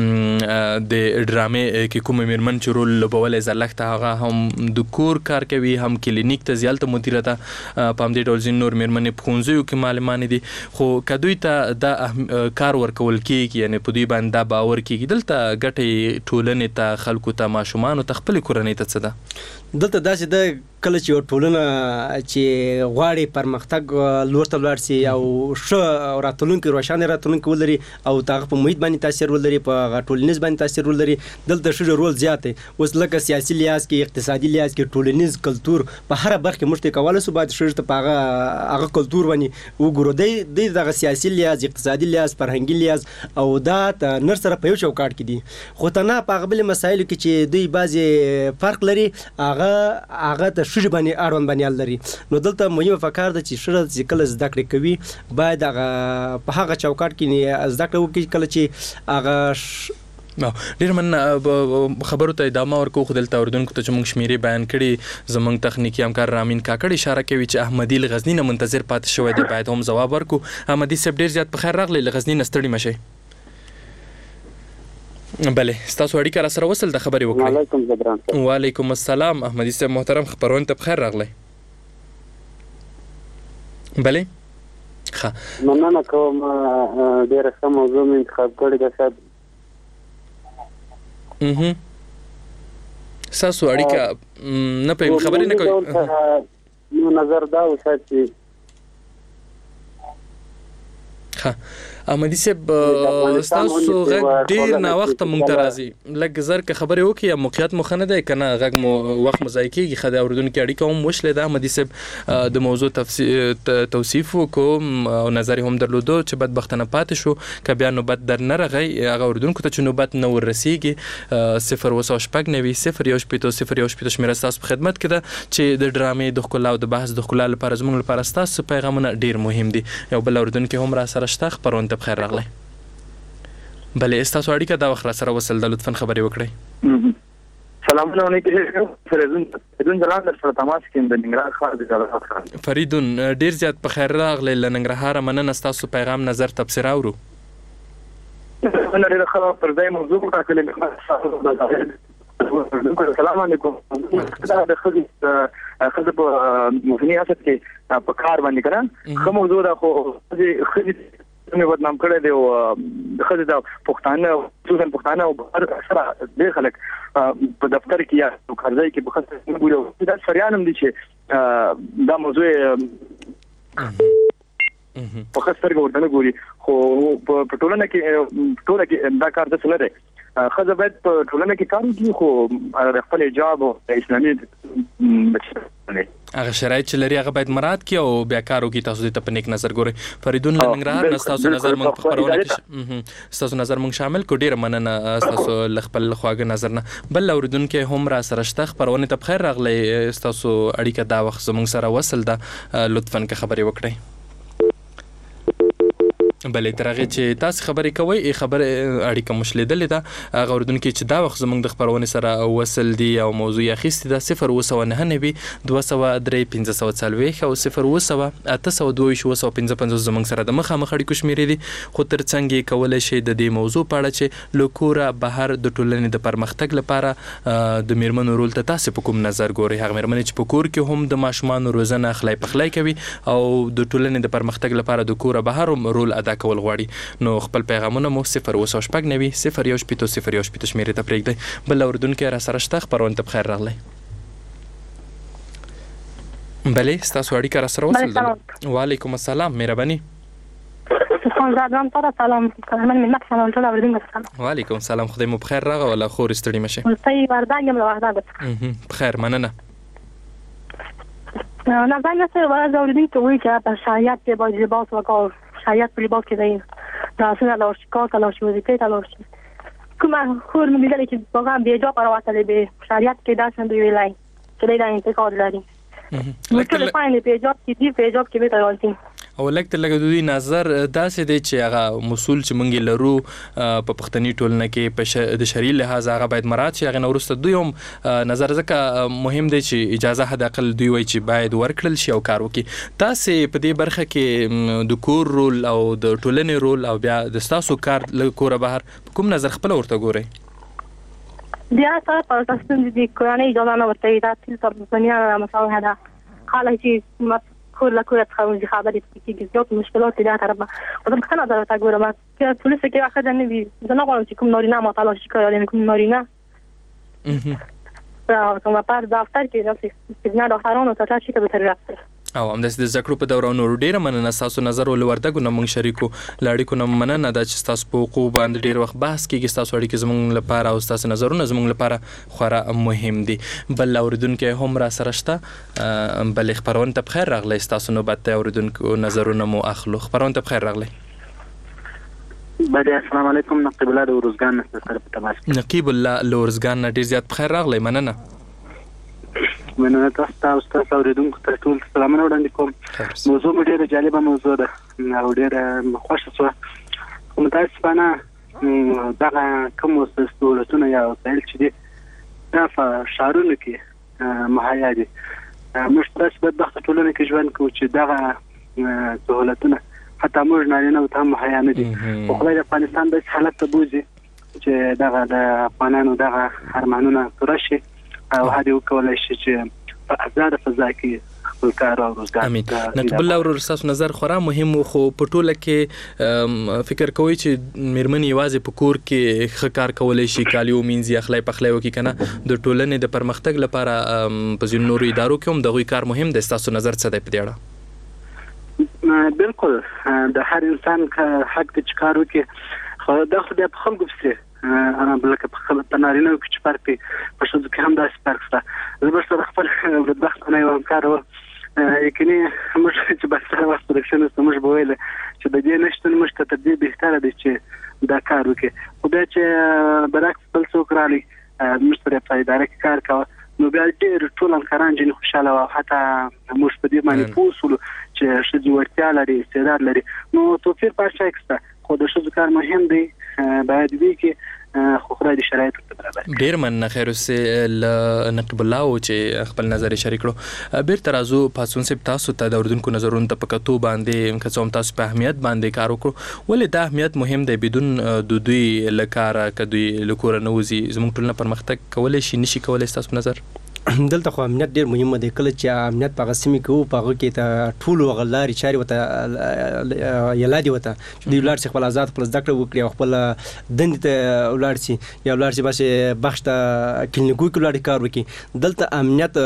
د ډرامې کې کومه میرمن چې رول لوبولی زرلښته هغه هم د کور کار کوي، هم کلینیک ته ځي، هلته مدیره ده، په همدې ډول ځینې نور میرمنې په ښوونځیو کې معلمانې دي. خو که دوی ته دا کار ورکول کېږي، یعنې په دوی باندې دا باور کېږي، دلته ګټې ټولنې ته، خلکو ته، ماشومانو ته، خپلې کورنۍ ته څه ده؟ دلته داسې ده کله چې یو ټولنه چې غواړي پرمختګ لور ته ولاړ شي او ښه راتلونکي روښانه راتلونکي ولري او د هغه په محیط باندې تاثیر ولري، په هغه ټولنیز باندې تاثیر ولري، دلته ښځو رول زیات دی. اوس لکه سیاسي لحاظ کې، اقتصادي لحاظ کې، ټولنیز کلتور په هره برخه کې موږ کولی شو باید ښځو ته په هغه کلتور باندې وګورو. دی دغه سیاسي لحاظ، اقتصادي لحاظ، فرهنګي لحاظ او دا نر سره په یو چوکاټ کې دي. خو تنها په هغه بلې مسایلو کې چې دوی بعضې فرق لري، هغه ته ښځې باندې اړوند باندې لري. نو دلته مهمه پکار ده چې ښځه چې کله زده کړې کوي باید هغه په هغه چوکاټ کې زده کړه وکړي. کله چې هغه ډېر مننه. خبرو ته ادامه ورکوو، خو دلته اورېدونکو ته چې موږ شمیرې بیان کړي، زموږ تخنیکي همکار رامین کاکړ اشاره کوي چې احمدي له غزني نه منتظر پاتې شوی دی، باید هم ځواب ورکړو. احمدي صاحب ډېر زیات په خیر راغلی، له غزني نه ستړي مه شئ. بله، ستاسو اړیکه را سره وصل د خبرې وکړئ. وعلیکم جبران. وعلیکم السلام. احمدي صاحب محترم، خبرونه ته په خیر راغلی. بله ښه، مننه کوم، ډېره ښه موضوع مې انتخاب کړې ده. صاحب ستاسو اړیکه نه پوهېږم، خبرې نه کوئ. نظر دا و صاحب چې ښه احمدي صاحب ستاسو غږ ډېر ناوخته موږ ته راځي، لږ زر که خبرې وکړي یا موقعیت مو ښه نه دی که نه غږ مو وخت مو ضایع کېږي. ښه د اورېدونکي اړیکه هم وشلې ده. احمدي صاحب د موضوع توصیف وکړو او نظر یې هم درلودو چې بدبختانه پاتې شو، که بیا نوبت در نه راغی هغه اورېدونکو ته چې نوبت نه وررسېږي 0 شمیره ستاسو په خدمت کې ده چې د ډرامې د ښکلا او د بحث د ښکلا لپاره زموږ لپاره ستاسو پیغامونه ډېر مهم دي. یو بل اورېدونکی هم را سره شته، خپرونه ته بخیر راغلی. بله، ستاسو اړیکه دا وخت را سره وصل ده، لطفا خبرې وکړئ. سلامونه علیکم فریدون جلال در سره تماس کې د ننګرهار ښار د جلال خان فریدون ډیر زیات په خیر راغلی له ننګرهار مننه ستاسو پیغام نظر تبصره اورو انا ډیر ښه پر ځای موضوع ټاکلې السلام علیکم دا د خځې په مهني اساس کې په کار باندې کړه خو موضوع دا خو خځې نو بدنام کړی دی او د خځې د پښتانه او هر سره ډېر خلک په دفتر کې یا کارځای کې په خاطر نه ګوري دا سریان هم دي چې دا موضوع په خاطر ورته نه ګوري خو په ټولنه کې دا کار د څه نه دی خځه باید په ټولنه کې کار وکړي خو خپل حجاب او اسلامي هغه شرایط چې لري هغه باید مراعات کړي او بیا کار وکړي تاسو دې په نیک نظر ګورئ فریدون له ننګرهار نه تاسو نظر مونږ په خبرونه کې تاسو نظر مونږ شامل کو ډیر مننه تاسو خپل خواږه نظر نه بل اوریدونکو هم را سره شته خبرونه ته بخیر راغلی تاسو اړیکه دا وخت زموږ سره وصل ده لطفاً که خبري وکړئ بلې ترغه چې تاسو خبرې کوي خبر اړیکه مشلیدلې ده هغه اوریدونکو چې دا وخت زموږ د خبرونه سره وصل دي او موضوع یې اخیستې ده 029 203 او 0 زموږ سره د مخامخ اړیکو شمیرې دي خو ترڅنګ کولای شي د دې موضوع په اړه چې لوکوره بهر د ټولنې د پرمختګ لپاره د میرمنو رول ته تاسو په کوم نظر ګوري هغه میرمنې چې په کور کې هم د ماشومان روزنه اخلای پخلای کوي او د ټولنې د پرمختګ لپاره د کوره بهر رول ادا کول غواړي نو خپل پیغامونه مو 0 شپږ 0 شمیرې ته پرېږدئ بل اوریدونکو را سره شته خبرونه ته بخیر راغلی بلې ستاسو اړیکه را سره وصل ده وعلیکم السلام مهرباني وعلیکم السلام خدای مو بخیر راغله ولا خور ستړي مشه بخیر مننه نظر نسته ولی زوردین که وی که به شریعت به باید لباس و کار شریعت به لباس که دهیم درسون تلاشی کار تلاشی وظیفه تلاشی که من خور میدیدلی که واقعا بیجا پرواتلی به شریعت که درسن دوی لای که دیده انتقاد لریم مشکل پایین بیجاب که دی بیجاب که بیتا یالتیم او لکه دوی نظر داسې دی چې هغه مسول چې مونږ لرو په پښتني ټولنه کې په د شرعي لحاظ هغه باید مراعات شي هغه وروسته دوی هم نظر ځکه مهم دی چې اجازه حد اقل دوی وایي چې باید ورکړل شي او کار وکړي تاسې په دې برخه کې د کور رول او د ټولنې رول او بیا د ستاسو کار له کوره بهر کوم نظر خپل ورته ګورئ بیا سره پر تاسو د کورنۍ اجازه نه ورته دا څه دنیا مساوي ده حالا چې كل تخرج خبري في جزء مشكلات اللي هتربى وده كان ده تجربه ما بوليس كده اخذ النبي ده نقول يكون نورينا ما طلعش كده يعني يكون نورينا فكما بعد دفتر كده في استثناء دفترون وتطلع شيء بترجع او هم د زکرو په دورانو ډیره مننه تاسو نظر ول ورته ګنه مونږ شریکو لاړیکو نه مننه د چې تاسو په حقوق باندې ډیر وخت بحث کیږي تاسو اړیکې زمونږ لپاره او تاسو نظرونه زمونږ لپاره خورا مهم دي بل اوریدونکو هم را سره شته بل خبرونه ته بخیر راغلی تاسو نو بته اوریدونکو نظرونه مو اخلو خبرونه ته بخیر راغلی بله السلام علیکم نقیب الله د ورزګان سره په تماس نقیب الله لورزګان ډیر زیات بخیر راغلی مننه مننه تاسو اوریدونکو ته ټول سلامونه وړاندې کوم موضوع ډیره جالبه موضوع ده او ډیره خوښه شوه کوم تاسو باندې دغه کوم مسؤلیتونه یا وسایل چې دي دا په شهرونو کې مهیا دي موږ تاسو په دغه ټولنه کې ژوند کوو چې دغه سہولتونه حتی موږ نارینه ته مهیا نه دي خو خدای د افغانستان د حالت ته بوزي چې دغه د افغانانو دغه ارمانونه پوره شي او هدي وکولای شي چې په آزاد فضا کې خپل کار او روزګار امين نقبل الله ورساس نظر خورا مهم خو په ټوله کې فکر کوي چې میرمن یوازې په کور کې خکار کولای شي کالیو مینځي اخلای پخلای وکي کنه د ټولنې د پرمختګ لپاره په ځینو نورو ادارو کې هم دغه کار مهم دی تاسو نظر څه دی په دې اړه بالکل د هر انسان حق د کار وکي خو د خلکو په انا بلکه په خپل تنارینو کې چې فرق په شوز کې هم داسې فرق شته زه به سره خپل بدبخت نه یم کار و یکني موږ چې بس سره واسطه رښتینه موږ به ویل چې د دې نشته موږ ته تدبیر بهتره دي چې دا کار وکړي خو بیا چې برعکس بل څوک رالی موږ سره په اداره کې کار کوي نو بیا ډېر ټول انکاران جن خوشاله او حتی موږ په دې باندې پوسول چې شې ورتیا لري استعداد لري نو توفیر پاتې ښه خو د شوز کار مهم دی باید وي کې خو خدای دې شرایط ورته برابر کړي. ډېر مننه خیر اوسې نقیب الله و چې خپل نظر یې شریک کړو. بیرته راځو پاڅون صاحب، تاسو ته د اردوونکو نظرونو ته په کتو باندې که څه هم تاسو په اهمیت باندې کار وکړو، ولې دا اهمیت مهم دی؟ بدون د دوی له کاره که دوی له کوره نه وځي زموږ ټولنه پرمختګ کولی شي نشي کولی ستاسو په نظر؟ دلته خو امنیت ډیر مهمه دی. کله چې امنیت په غسمي کې په هغه کې ته ټول غلاري چاري وته یلادي وته چې دی ولر خپل آزاد خپل زده کړه وکړي او خپل دندې ته ولر سي یا ولر سي باسي بخښته کلینیکو کې ولر کار وکړي. دلته امنیت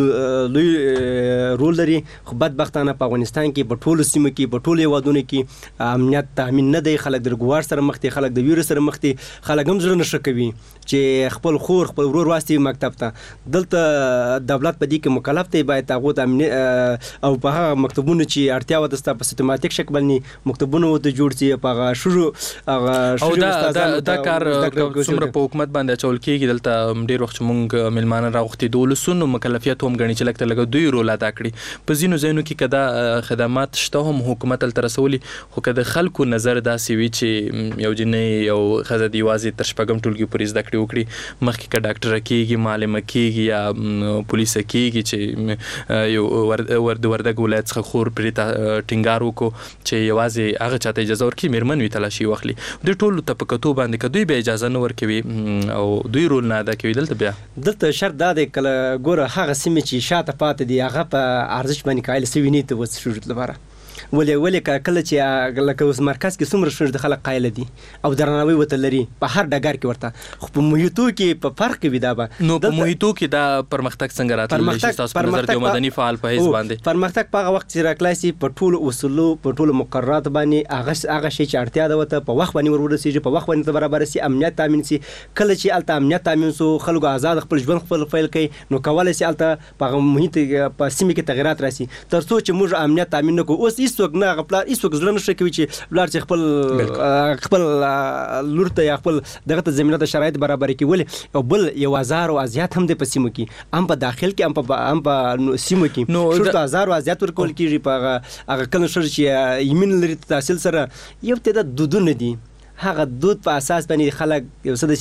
رول لري. خو بدبختانه په افغانستان کې په ټولو سیمو کې په ټولو هیوادونو کې امنیت تامین نه دی. خلک د ګوار سره مخ دي، خلک د ویروس سره مخ دي، خلک هم زړه نشه کوي چې خپل خور خپل ورور واسطي مکتب ته. دلته دولت په دې کې مکلف دی، باید هغه د او په هغه مکتبونو چې اړتیا وته ست په سیستماتیک شکل باندې مکتبونو ته جوړ شي په هغه شروع او دا کار څومره په حکومت باندې چول کېږي. دلته ډیر وخت مونږ ملمانه راغختي دولسونو مکلفیت هم غني چې لکه لګ دوی رول ادا کړي. په ځینو ځینو کې کدا خدمات شته هم حکومت تل رسولي، خو کدا خلکو نظر داسې وي چې یو جنې یو خزه دی وازي تر شپږم ټولګي پولیس د کړي وکړي مخکې ک ډاکټر کېږي معلم کېږي یا پولیس کېږي چې یو وردګ ولایت څخه خور پرې ټینګار وکړو چې یوازې هغه چاته اجازه ورکړي میرمن وي تلاشي واخلي. دوی ټولو ته په کتو باندې که دوی به اجازه نه ورکوي او دوی رول نه ادا کوي، دلته شرط دا دی کله ګوره هغه سیمې چې شاته پاتې دي هغه په ارزش باندې قایل سوي نه ته وس شروع لپاره ولې کله چې لکه اوس مرکز کې څومره شمېر د خلک قایل دي او درناوی ورته لري په هر ډګر کې ورته، خو په محیطو کې په فرق وي. دا به نو په محیطو کې دا پرمختګ څنګه راتللی شي تاسو په نظر د مدني فعال په حیث باندې؟ پرمختګ په هغه وخت چې راکلای شي په ټولو اصولو په ټولو مقررات باندې هغه شی چې اړتیا ده ورته په وخت باندې ورسیږي، په وخت باندې برابر شي، امنیت تامین شي. کله چې الته امنیت تامین شو خلکو آزاد خپل ژوند خپل فعال کوي نو کولای شي الته په محیط په سیمه کې تغیرات راشي. تر څو چې موږ امنیت تامین نکوو اوس هیڅوک نه غفلت هیڅوک زړه نشي کوي چې ولر چې خپل لور ته یا خپل دغه ته زمينه ته شرایط برابر کړي. او بل یو هزار او ازیات هم د پسیمو کې هم په داخل کې هم په سیمو کې شرط هزار او ازیات ورکول کیږي. په هغه کله شر چې یمن لري تحصیل سره یو تعداد دودونه دي، هغه دود په اساس باندې خلک یو څه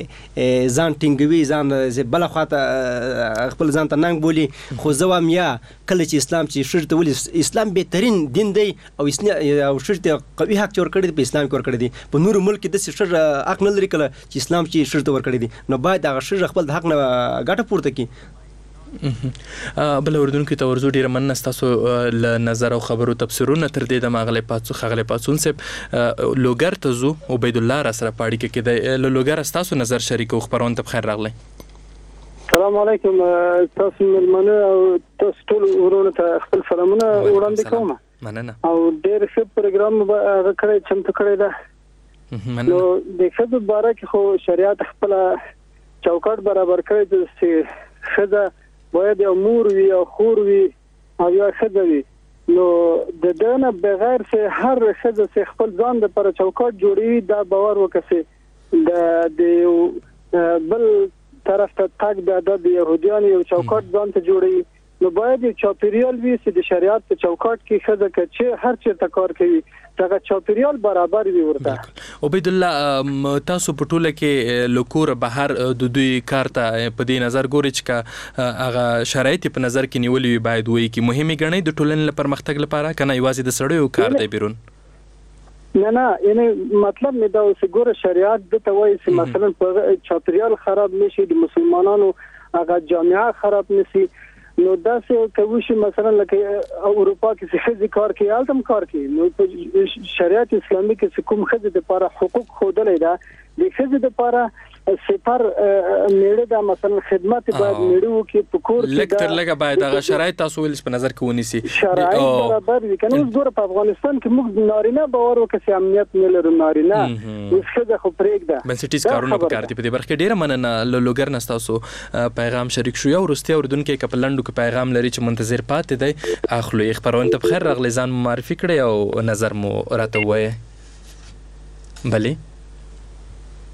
چې ځان ټینګوي، ځان بل خواته خپل ځان ته ننګ بولي. خو زه وایم یا کله چې اسلام چې شر ته ولي اسلام بهترین دین دی او شر ته قوي حق ور کړی په اسلام کې ور کړی دی. په نور ملک د شر حق نه لري کله چې اسلام چې شر ته ور کړی دی نو باید هغه شر خپل حق نه ګټه پورته کړي. بل اردوونکو ته ورزو ډیره مننه ستاسو له نظر او خبرو تفسیرونه تر دې د خغلی پاڅون صاحب. لوګر ته ځو عبید الله را سره په اړیکه کې دی. له لوګر ستاسو نظر شریکو خبرونه ته بخیر راغلی. السلام علیکم تاسو ملمنه او تاسو ټول ورونه ته خپل سلامونه وړاندې کوم. مننه او ډیر ښه پروګرام هغه کړی چمتو کړی ده. نو د ښځو باره کې خو شریعت خپل چوکاټ برابر کړی دی چې ښځه باید یو مور وي او خور وي او یا ښځه وي. نو د دې نه بغیر چې هر ښځه چې خپل ځان لپاره چوکاټ جوړوي دا باور وکړي د بل طرف ته تګ د يهوديان یو چوکاټ ځان ته جوړوي. نو باید یو چاپیریال وي چې د شریعت په چوکاټ کې ښځه چې هر چیرته کار کوي دغه چاپیریال برابر وي ورته. عبید الله تاسو په ټوله کې لکور بهر د دوی کار ته په دې نظر ګوري چې هغه شرایط په نظر کې نیولې وي باید وایي چې مهمه ګڼي د ټولنې لپاره پرمختګ لپاره کنه یوازې د سړیو کار دی بیرون؟ نه یعنی مطلب مې دا اوس ګوره شریعت د ته وایي چې مثلا په چاپیریال خراب نشي، د مسلمانانو هغه جامعه خراب نشي. نو داسې کوي چې مثلا لکه اروپا کې چې ښځې کار کوي هلته هم کار کوي. نو په شریعت اسلامي کې چې کوم ښځې دپاره حقوق ښودلی ده د ښځې دپاره سپر میړه دا مثلا خدمت باید میړه وکړي په کور کې لږ تر لږه باید هغه شرایط تاسو ویل په نظر کې ونیسي شرایط برابر وي. کنه اوس ګوره په افغانستان کې موږ نارینه باور وکړو چې امنیت نه لرو، نارینه اوس ښځه خو پرېږده بنسټیز کارونه پکار دي. په دې برخه کې ډیره مننه له لوګر نه ستاسو پیغام شریک شو. یو وروستي اورېدونکی که په لنډو کې پیغام لري چې منتظر پاتې دی اخلو یې خپرونه ته بخیر راغلی، ځان مو معرفي کړئ او نظر مو راته ووایئ. بلې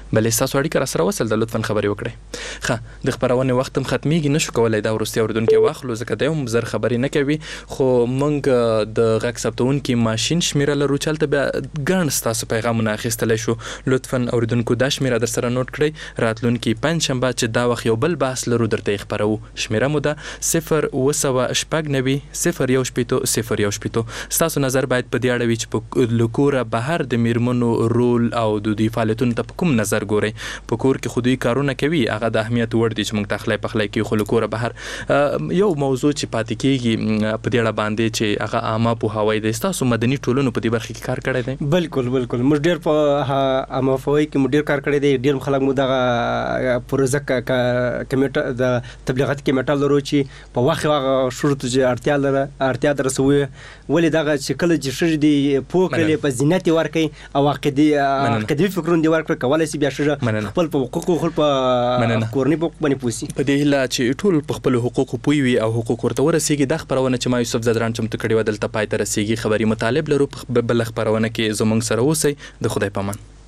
بلې ستاسو اړیکه راسره وصل ده، لطفا خبرې وکړئ. ښه د خپرونې وخت هم ختمیږي، نشو کولی دا وروستی اورېدونکی واخلو ځکه دی هم زر خبرې نه کوي، خو موږ د غږ ثبتونکي ماشین شمیره لرو چې هلته بیا ګڼ ستاسو پیغامونه اخیستلی شو. لطفا اورېدونکو دا شمیره در سره نوټ کړئ، راتلونکي پنجشنبه چې دا وخت یو بل بحث لرو درته یې خپروو. شمیره مو ده 0 ستاسو نظر باید په دې اړه وي چې په له کوره بهر د میرمنو رول او د دوی فعالیتونو ته په کوم نظر ګورئ. په کور کې خو دوی کارونه کوي، هغه د اهمیت وړ دي چې موږ ته اخلی پخلی کوي، خو له کوره بهر یو موضوع چې پاتې کېږي په دې اړه باندې چې هغه عامه پوهاوی دی. ستاسو مدني ټولنو په دې برخه کې کار کړی دی؟ بالکل موږ ډېر په عامه پوهاوی کې موږ ډېر کار کړی دی. ډېر خلک مو دغه پروژه کمیټه د تبلیغاتي کمیټه لرو چې په وخت هغه شروط چې اړتیا در رسوي، ولې دغه چې کله چې ښځې دي پوه کړي په زینت یې ورکړي او عقیدوي فکرونه دې ورکړي، کولی شي بیا ښځه خپل په حقوقو خپل په کورنۍ په حقوق باندې پوه شي. په دې هیله چې ټول په خپلو حقوقو پوه وي او حقوق ورته ورسیږي. دا خپرونه چې ما یوسف زدران چمتو کړې وه دلته پای ته رسیږي. خبري مطالب لرو په بله خپرونه کې زموږ سره اوسئ. د خدای په امان.